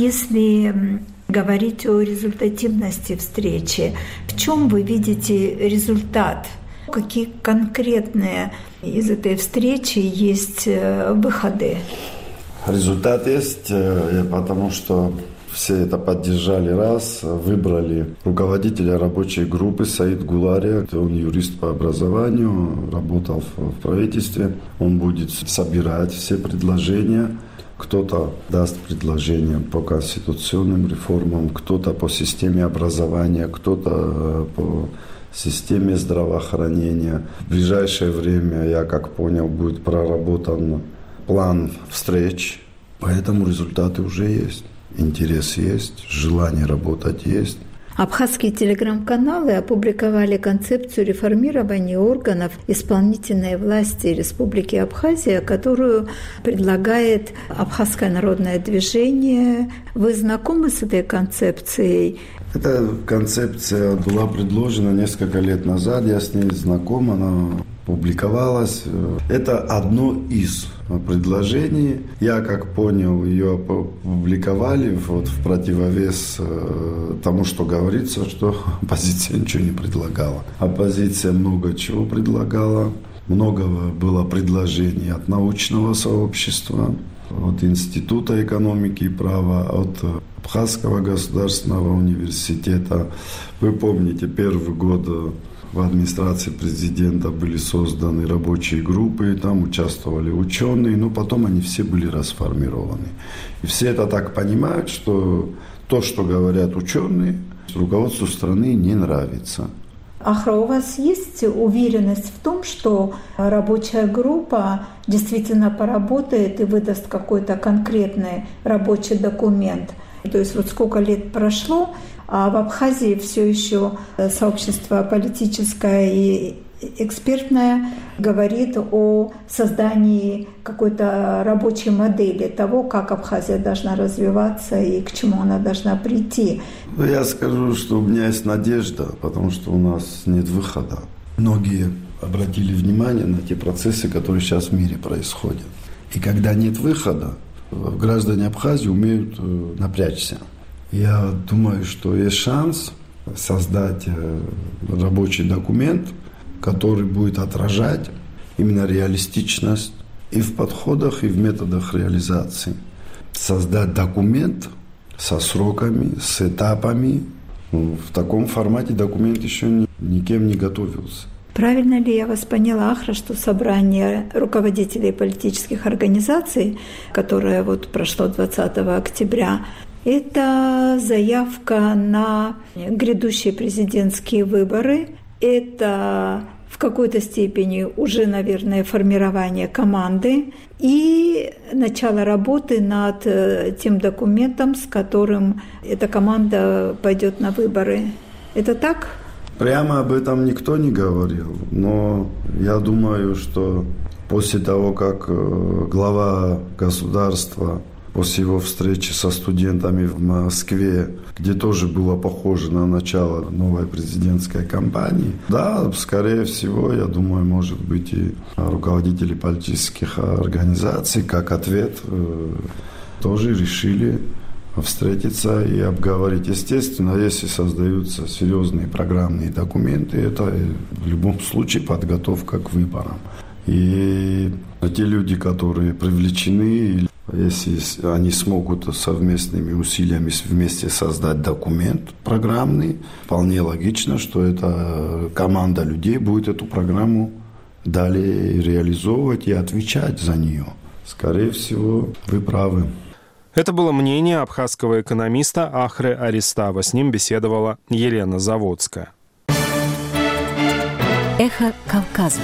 если говорить о результативности встречи, в чем вы видите результат? Какие конкретные из этой встречи есть выходы? Результат есть, потому что все это поддержали раз, выбрали руководителя рабочей группы Саид Гулари. Он юрист по образованию, работал в правительстве. Он будет собирать все предложения. Кто-то даст предложения по конституционным реформам, кто-то по системе образования, кто-то по системе здравоохранения. В ближайшее время, я как понял, будет проработан план встреч, поэтому результаты уже есть. Интерес есть, желание работать есть. Абхазские телеграм-каналы опубликовали концепцию реформирования органов исполнительной власти Республики Абхазия, которую предлагает Абхазское народное движение. Вы знакомы с этой концепцией? Эта концепция была предложена несколько лет назад, я с ней знаком, она публиковалась. Это одно из предложений. Я, как понял, ее опубликовали в противовес тому, что говорится, что оппозиция ничего не предлагала. Оппозиция много чего предлагала. Много было предложений от научного сообщества, от Института экономики и права, от Абхазского государственного университета. Вы помните, первый год в администрации президента были созданы рабочие группы, там участвовали ученые, но потом они все были расформированы. И все это так понимают, что то, что говорят ученые, руководству страны не нравится. Ахра, у вас есть уверенность в том, что рабочая группа действительно поработает и выдаст какой-то конкретный рабочий документ? То есть вот сколько лет прошло, а в Абхазии все еще сообщество политическое и экспертное говорит о создании какой-то рабочей модели того, как Абхазия должна развиваться и к чему она должна прийти. Я скажу, что у меня есть надежда, потому что у нас нет выхода. Многие обратили внимание на те процессы, которые сейчас в мире происходят. И когда нет выхода, граждане Абхазии умеют напрячься. Я думаю, что есть шанс создать рабочий документ, который будет отражать именно реалистичность и в подходах, и в методах реализации. Создать документ со сроками, с этапами. В таком формате документ еще никем не готовился. Правильно ли я вас поняла, Ахра, что собрание руководителей политических организаций, которое вот прошло 20 октября, это заявка на грядущие президентские выборы, это в какой-то степени уже, наверное, формирование команды и начало работы над тем документом, с которым эта команда пойдет на выборы. Это так? Прямо об этом никто не говорил, но я думаю, что после того, как глава государства после его встречи со студентами в Москве, где тоже было похоже на начало новой президентской кампании, да, скорее всего, я думаю, может быть, и руководители политических организаций, как ответ, тоже решили встретиться и обговорить. Естественно, если создаются серьезные программные документы, это в любом случае подготовка к выборам. И те люди, которые привлечены, если они смогут совместными усилиями вместе создать документ программный, вполне логично, что эта команда людей будет эту программу далее реализовывать и отвечать за нее. Скорее всего, вы правы. Это было мнение абхазского экономиста Ахры Аристава. С ним беседовала Елена Заводская. Эхо Кавказа.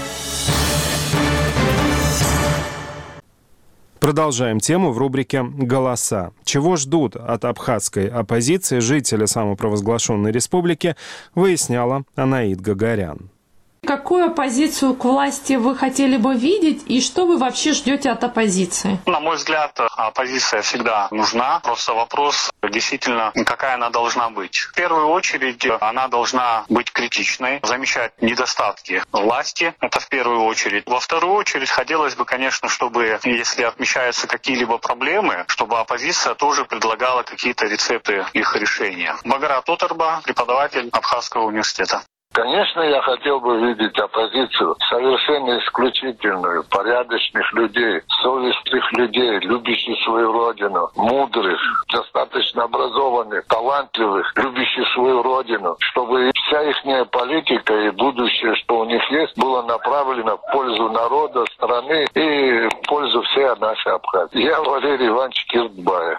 Продолжаем тему в рубрике «Голоса». Чего ждут от абхазской оппозиции жители самопровозглашенной республики, выясняла Анаид Гагарян. Какую оппозицию к власти вы хотели бы видеть и что вы вообще ждете от оппозиции? На мой взгляд, оппозиция всегда нужна. Просто вопрос действительно, какая она должна быть. В первую очередь, она должна быть критичной, замечать недостатки власти. Это в первую очередь. Во вторую очередь, хотелось бы, конечно, чтобы, если отмечаются какие-либо проблемы, чтобы оппозиция тоже предлагала какие-то рецепты их решения. Баграт Отарба, преподаватель Абхазского университета. Конечно, я хотел бы видеть оппозицию совершенно исключительную, порядочных людей, совестных людей, любящих свою родину, мудрых, достаточно образованных, талантливых, любящих свою родину, чтобы вся их политика и будущее, что у них есть, было направлено в пользу народа, страны и в пользу всей нашей Абхазии. Я Валерий Иванович Киртбаев.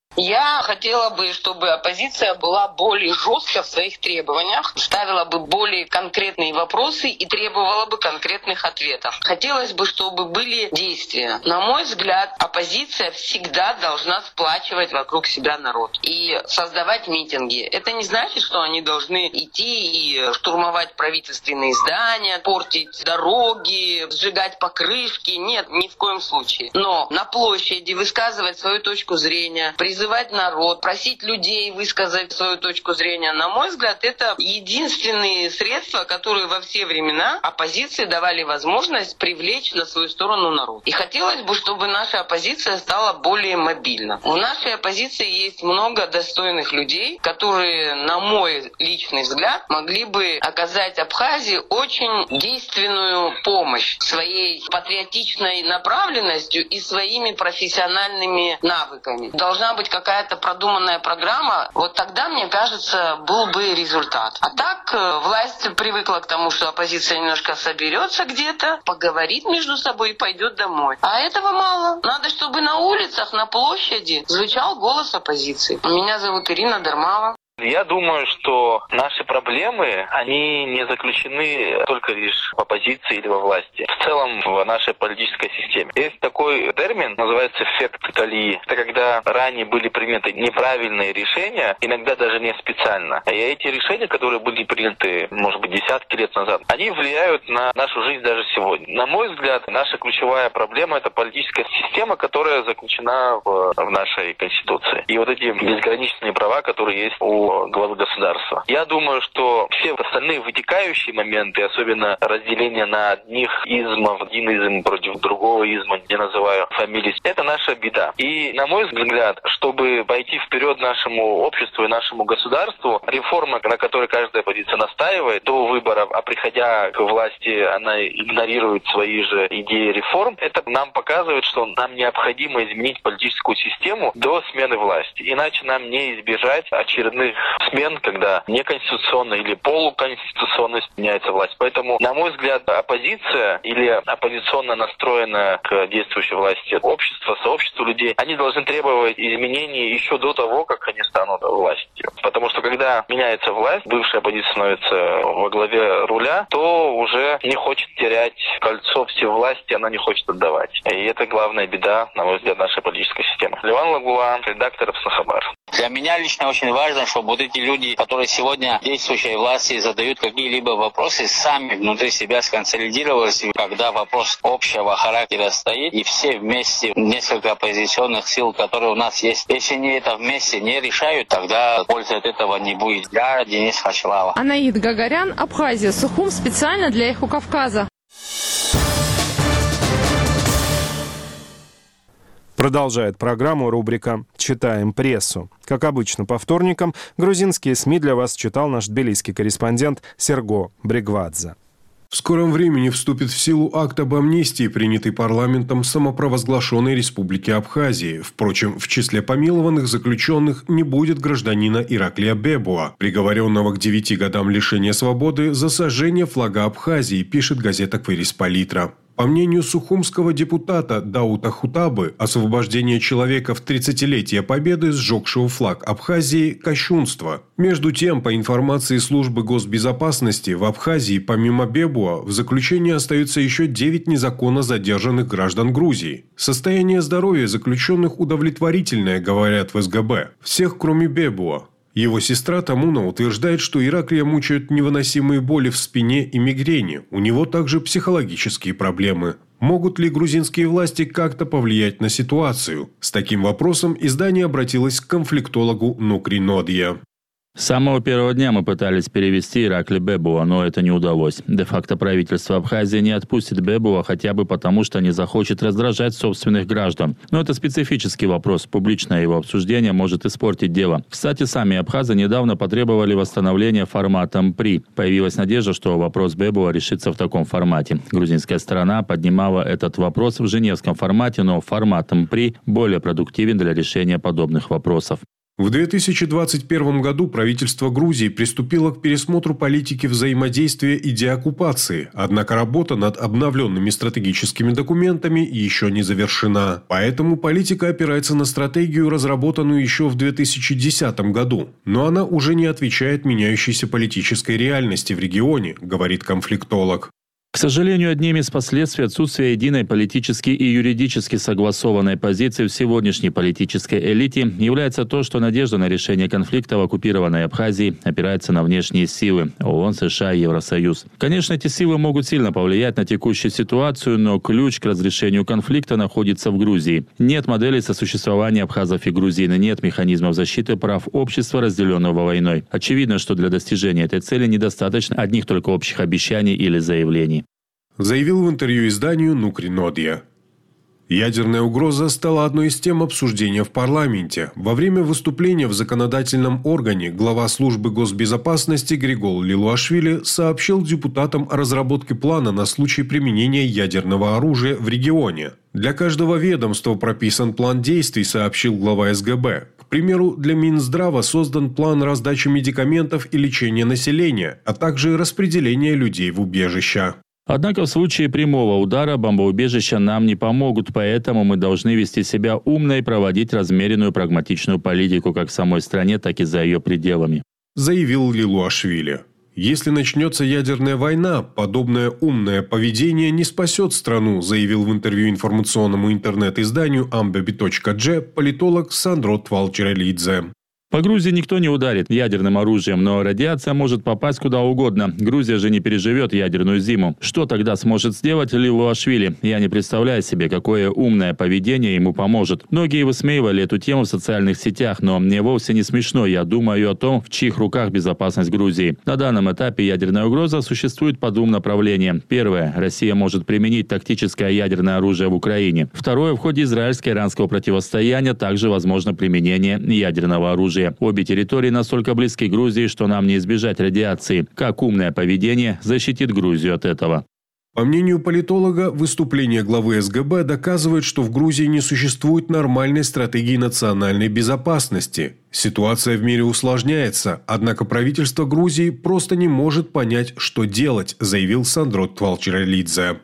Я хотела бы, чтобы оппозиция была более жестко в своих требованиях, ставила бы более конкретные вопросы и требовала бы конкретных ответов. Хотелось бы, чтобы были действия. На мой взгляд, оппозиция всегда должна сплачивать вокруг себя народ и создавать митинги. Это не значит, что они должны идти и штурмовать правительственные здания, портить дороги, сжигать покрышки. Нет, ни в коем случае. Но на площади высказывать свою точку зрения, призывать народ, просить людей высказать свою точку зрения. На мой взгляд, это единственные средства, которые во все времена оппозиции давали возможность привлечь на свою сторону народ. И хотелось бы, чтобы наша оппозиция стала более мобильна. В нашей оппозиции есть много достойных людей, которые, на мой личный взгляд, могли бы оказать Абхазии очень действенную помощь своей патриотичной направленностью и своими профессиональными навыками. Должна быть какая-то продуманная программа, вот тогда, мне кажется, был бы результат. А так, власть привыкла к тому, что оппозиция немножко соберется где-то, поговорит между собой и пойдет домой. А этого мало. Надо, чтобы на улицах, на площади звучал голос оппозиции. Меня зовут Ирина Дармава. Я думаю, что наши проблемы, они не заключены только лишь в оппозиции или во власти. В целом в нашей политической системе. Есть такой термин, называется эффект колеи. Это когда ранее были приняты неправильные решения, иногда даже не специально. И эти решения, которые были приняты, может быть, десятки лет назад, они влияют на нашу жизнь даже сегодня. На мой взгляд, наша ключевая проблема – это политическая система, которая заключена в нашей Конституции. И вот эти безграничные права, которые есть у главы государства. Я думаю, что все остальные вытекающие моменты, особенно разделение на одних измов, один изм против другого изма, не называю фамилий, это наша беда. И, на мой взгляд, чтобы пойти вперед нашему обществу и нашему государству, реформа, на которой каждая оппозиция настаивает до выборов, а приходя к власти, она игнорирует свои же идеи реформ, это нам показывает, что нам необходимо изменить политическую систему до смены власти. Иначе нам не избежать очередных смен, когда неконституционно или полуконституционно меняется власть. Поэтому, на мой взгляд, оппозиция или оппозиционно настроенное к действующей власти общество, сообщество людей, они должны требовать изменений еще до того, как они станут властью. Потому что, когда меняется власть, бывшая оппозиция становится во главе руля, то уже не хочет терять кольцо всевластия, она не хочет отдавать. И это главная беда, на мой взгляд, нашей политической системы. Леван Лагулан, редактор Абсахабар. Для меня лично очень важно, чтобы вот эти люди, которые сегодня действующей власти задают какие-либо вопросы, сами внутри себя сконсолидировались, когда вопрос общего характера стоит, и все вместе, несколько оппозиционных сил, которые у нас есть, если они это вместе не решают, тогда пользы от этого не будет. Я Денис Хачалава. Анаид Гагарян, Абхазия, Сухум, специально для Эхо Кавказа. Продолжает программу рубрика «Читаем прессу». Как обычно, по вторникам грузинские СМИ для вас читал наш тбилисский корреспондент Серго Бригвадзе. В скором времени вступит в силу акт об амнистии, принятый парламентом самопровозглашенной Республики Абхазии. Впрочем, в числе помилованных заключенных не будет гражданина Ираклия Бебуа, приговоренного к 9 годам лишения свободы за сожжение флага Абхазии, пишет газета «Квирис-Палитра». По мнению сухумского депутата Даута Хутабы, освобождение человека в 30-летие победы, сжегшего флаг Абхазии, – кощунство. Между тем, по информации службы госбезопасности, в Абхазии помимо Бебуа в заключении остаются еще 9 незаконно задержанных граждан Грузии. Состояние здоровья заключенных удовлетворительное, говорят в СГБ. Всех, кроме Бебуа. Его сестра Тамуна утверждает, что Ираклия мучают невыносимые боли в спине и мигрени. У него также психологические проблемы. Могут ли грузинские власти как-то повлиять на ситуацию? С таким вопросом издание обратилось к конфликтологу Нукри Нодия. С самого первого дня мы пытались перевести Иракли Бебуа, но это не удалось. Де-факто правительство Абхазии не отпустит Бебуа хотя бы потому, что не захочет раздражать собственных граждан. Но это специфический вопрос. Публичное его обсуждение может испортить дело. Кстати, сами абхазы недавно потребовали восстановления формата МПРИ. Появилась надежда, что вопрос Бебуа решится в таком формате. Грузинская сторона поднимала этот вопрос в женевском формате, но формат МПРИ более продуктивен для решения подобных вопросов. В 2021 году правительство Грузии приступило к пересмотру политики взаимодействия и деоккупации, однако работа над обновленными стратегическими документами еще не завершена. Поэтому политика опирается на стратегию, разработанную еще в 2010 году. Но она уже не отвечает меняющейся политической реальности в регионе, говорит конфликтолог. К сожалению, одним из последствий отсутствия единой политически и юридически согласованной позиции в сегодняшней политической элите является то, что надежда на решение конфликта в оккупированной Абхазии опирается на внешние силы – ООН, США и Евросоюз. Конечно, эти силы могут сильно повлиять на текущую ситуацию, но ключ к разрешению конфликта находится в Грузии. Нет модели сосуществования абхазов и грузин, нет механизмов защиты прав общества, разделенного войной. Очевидно, что для достижения этой цели недостаточно одних только общих обещаний или заявлений. Заявил в интервью изданию Нукри Нодия. Ядерная угроза стала одной из тем обсуждения в парламенте. Во время выступления в законодательном органе глава службы госбезопасности Григол Лилуашвили сообщил депутатам о разработке плана на случай применения ядерного оружия в регионе. Для каждого ведомства прописан план действий, сообщил глава СГБ. К примеру, для Минздрава создан план раздачи медикаментов и лечения населения, а также распределения людей в убежища. Однако в случае прямого удара бомбоубежища нам не помогут, поэтому мы должны вести себя умно и проводить размеренную прагматичную политику как в самой стране, так и за ее пределами. Заявил Лилуашвили. Если начнется ядерная война, подобное умное поведение не спасет страну, заявил в интервью информационному интернет-изданию ambebi.g политолог Сандро Твалчерелидзе. По Грузии никто не ударит ядерным оружием, но радиация может попасть куда угодно. Грузия же не переживет ядерную зиму. Что тогда сможет сделать Лилуашвили? Я не представляю себе, какое умное поведение ему поможет. Многие высмеивали эту тему в социальных сетях, но мне вовсе не смешно. Я думаю о том, в чьих руках безопасность Грузии. На данном этапе ядерная угроза существует по двум направлениям. Первое. Россия может применить тактическое ядерное оружие в Украине. Второе. В ходе израильско-иранского противостояния также возможно применение ядерного оружия. Обе территории настолько близки к Грузии, что нам не избежать радиации. Как умное поведение защитит Грузию от этого? По мнению политолога, выступление главы СГБ доказывает, что в Грузии не существует нормальной стратегии национальной безопасности. Ситуация в мире усложняется, однако правительство Грузии просто не может понять, что делать, заявил Сандро Твалчерелидзе.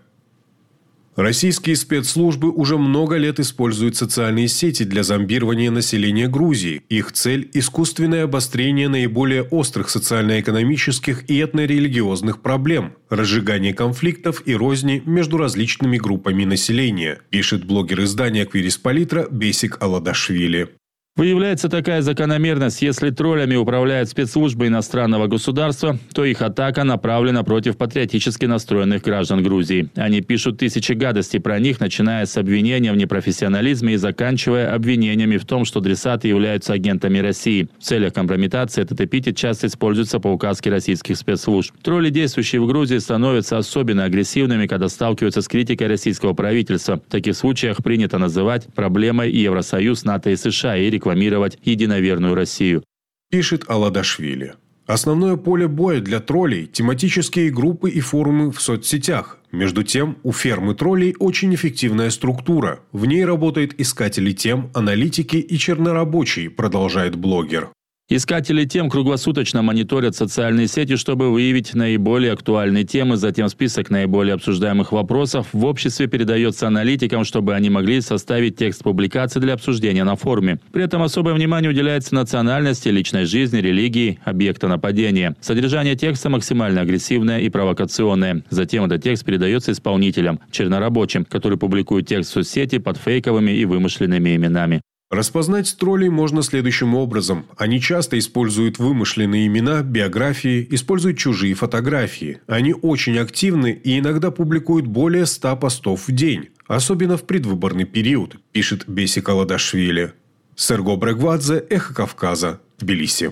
Российские спецслужбы уже много лет используют социальные сети для зомбирования населения Грузии. Их цель – искусственное обострение наиболее острых социально-экономических и этно-религиозных проблем, разжигание конфликтов и розни между различными группами населения, пишет блогер издания «Квирис-Политра» Бесик Аладашвили. Выявляется такая закономерность: если троллями управляют спецслужбы иностранного государства, то их атака направлена против патриотически настроенных граждан Грузии. Они пишут тысячи гадостей про них, начиная с обвинения в непрофессионализме и заканчивая обвинениями в том, что адресаты являются агентами России. В целях компрометации этот эпитет часто используется по указке российских спецслужб. Тролли, действующие в Грузии, становятся особенно агрессивными, когда сталкиваются с критикой российского правительства. В таких случаях принято называть проблемой Евросоюз, НАТО и США и рекламировать единоверную Россию. Пишет Аладашвили. Основное поле боя для троллей – тематические группы и форумы в соцсетях. Между тем, у фермы троллей очень эффективная структура. В ней работают искатели тем, аналитики и чернорабочие, продолжает блогер. Искатели тем круглосуточно мониторят социальные сети, чтобы выявить наиболее актуальные темы. Затем список наиболее обсуждаемых вопросов в обществе передается аналитикам, чтобы они могли составить текст публикации для обсуждения на форуме. При этом особое внимание уделяется национальности, личной жизни, религии, объекта нападения. Содержание текста максимально агрессивное и провокационное. Затем этот текст передается исполнителям, чернорабочим, которые публикуют текст в соцсети под фейковыми и вымышленными именами. Распознать троллей можно следующим образом. Они часто используют вымышленные имена, биографии, используют чужие фотографии. Они очень активны и иногда публикуют более 100 постов в день. Особенно в предвыборный период, пишет Беси Каладашвили. Серго Брегвадзе, Эхо Кавказа, Тбилиси.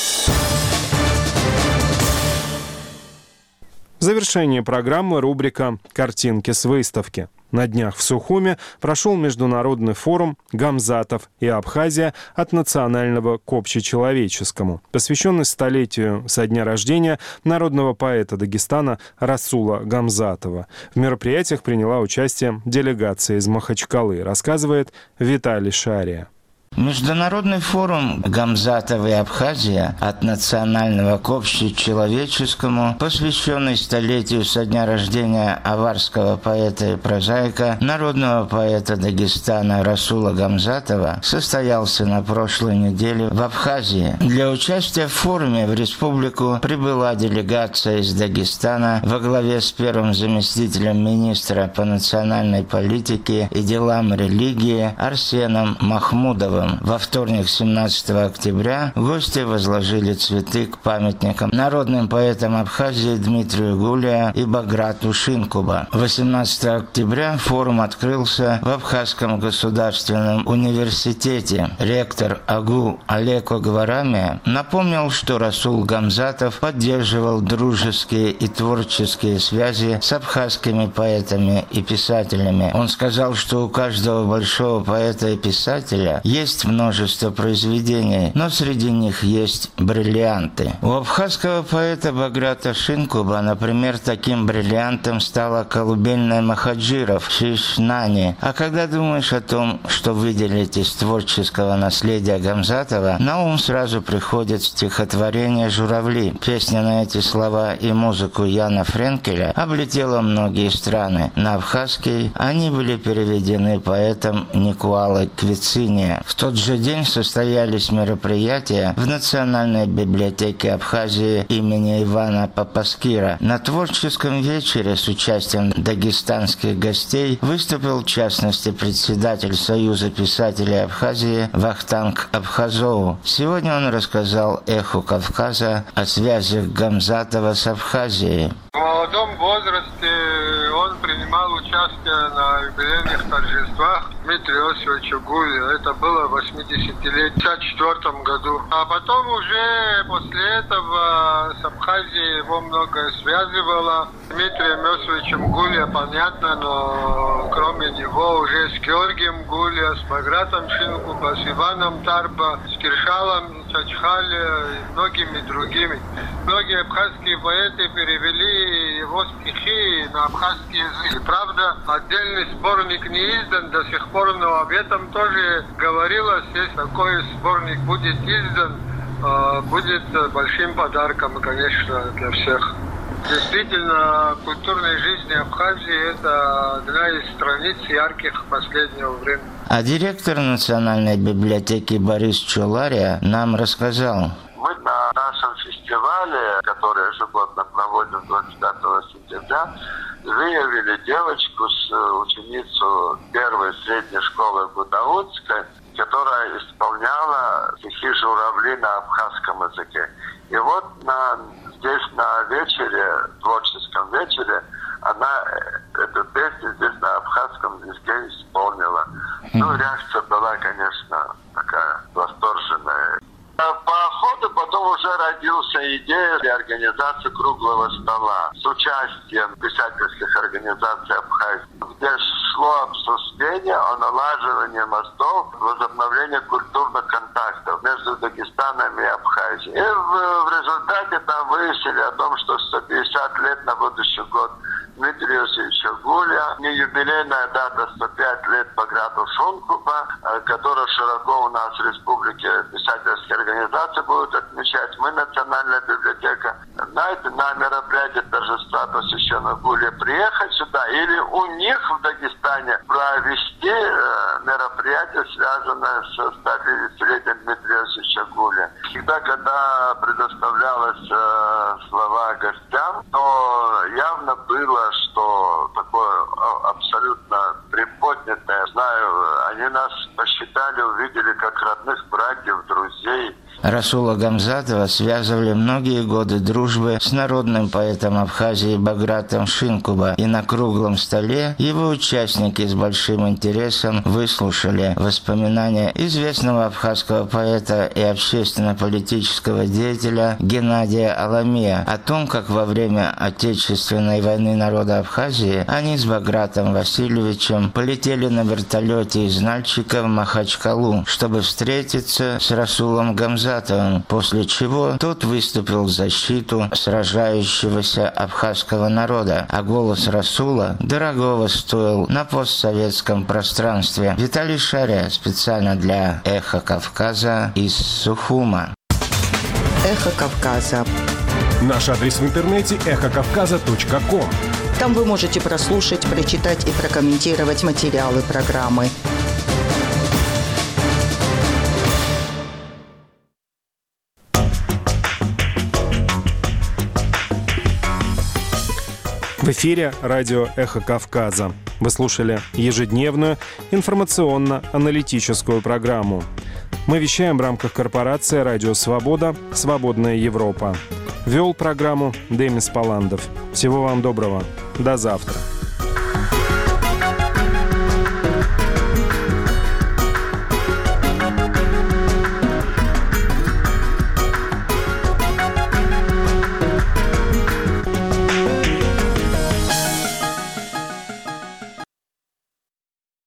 В завершении программы рубрика «Картинки с выставки». На днях в Сухуми прошел международный форум «Гамзатов и Абхазия. От национального к общечеловеческому», посвященный столетию со дня рождения народного поэта Дагестана Расула Гамзатова. В мероприятиях приняла участие делегация из Махачкалы, рассказывает Виталий Шария. Международный форум «Гамзатов и Абхазия. От национального к общечеловеческому», посвященный столетию со дня рождения аварского поэта и прозаика, народного поэта Дагестана Расула Гамзатова, состоялся на прошлой неделе в Абхазии. Для участия в форуме в республику прибыла делегация из Дагестана во главе с первым заместителем министра по национальной политике и делам религии Арсеном Махмудовым. Во вторник, 17 октября, гости возложили цветы к памятникам народным поэтам Абхазии Дмитрию Гулия и Баграту Шинкуба. 18 октября форум открылся в Абхазском государственном университете. Ректор АГУ Алеко Гварами напомнил, что Расул Гамзатов поддерживал дружеские и творческие связи с абхазскими поэтами и писателями. Он сказал, что у каждого большого поэта и писателя есть множество произведений, но среди них есть бриллианты. У абхазского поэта Баграта Шинкуба, например, таким бриллиантом стала колыбельная Махаджиров «Шишнани». А когда думаешь о том, что выделить из творческого наследия Гамзатова, на ум сразу приходит стихотворение «Журавли». Песня на эти слова и музыку Яна Френкеля облетела многие страны. На абхазский они были переведены поэтом Никуалы Квициния. В тот же день состоялись мероприятия в Национальной библиотеке Абхазии имени Ивана Папаскира. На творческом вечере с участием дагестанских гостей выступил в частности председатель Союза писателей Абхазии Вахтанг Абхазоу. Сегодня он рассказал «Эху Кавказа» о связях Гамзатова с Абхазией. В молодом возрасте он принимал участие на юбилейных торжествах Дмитрия Иосифовича Гулия. Это было в 80-летие, в 1954 году. А потом уже после этого с Абхазией его многое связывало. Дмитрием Иосифовичем Гулия, понятно, но кроме него уже с Георгием Гулия, с Багратом Шинкуба, с Иваном Тарба, с Киршалом Чачхали и многими другими. Многие абхазские поэты перевели его стихи на абхазский язык. Правда, отдельный сборник не издан до сих пор, но об этом тоже говорилось. Если такой сборник будет издан, будет большим подарком, конечно, для всех. Действительно, в культурной жизни Абхазии это одна из страниц ярких последнего времени. А директор Национальной библиотеки Борис Чулария нам рассказал. Мы на нашем фестивале, который ежегодно проводим 25 сентября, выявили девочку, ученицу первой средней школы Гудаутской, которая исполняла стихи «Журавли» на абхазском языке. И вот здесь на вечере, творческом вечере, она эту песню здесь на абхазском языке исполнила. Ну, реакция была, конечно, такая восторженная. По ходу потом уже родился идея для организации круглого стола с участием писательских организаций Абхазии, где шло обсуждение о налаживании мостов, возобновлении культурных контактов между Дагестаном и Абхазией. И в результате там выяснили о том, что 150 лет на будущий год Дмитрия Иосифовича Гулия, не юбилейная дата 105 лет Баграту Шинкуба, которая широко у нас в республике писательские организации будут отмечать. Мы, Национальная библиотека, на мероприятие торжества, посвященное Гуле, приехать сюда или у них в Дагестане провести мероприятие, связанное с 150-летием Дмитрия Иосифовича Гулия. Всегда, когда предоставлялось слова гостям, то явно было, что такое абсолютно приподнятое. Знаю, они нас посчитали стали увидели как родных братьев, друзей. Расула Гамзатова связывали многие годы дружбы с народным поэтом Абхазии Багратом Шинкуба, и на круглом столе его участники с большим интересом выслушали воспоминания известного абхазского поэта и общественно-политического деятеля Геннадия Аламия о том, как во время Отечественной войны народа Абхазии они с Багратом Васильевичем полетели на вертолете из Нальчика в Махачкалу, чтобы встретиться с Расулом Гамзатовым, после чего тот выступил в защиту сражающегося абхазского народа, а голос Расула дорогого стоил на постсоветском пространстве. Виталий Шаря специально для «Эхо Кавказа» из Сухума. «Эхо Кавказа». Наш адрес в интернете эхокавказа.ком. Там вы можете прослушать, прочитать и прокомментировать материалы программы. В эфире радио «Эхо Кавказа». Вы слушали ежедневную информационно-аналитическую программу. Мы вещаем в рамках корпорации «Радио Свобода. Свободная Европа». Вел программу Демис Паландов. Всего вам доброго. До завтра.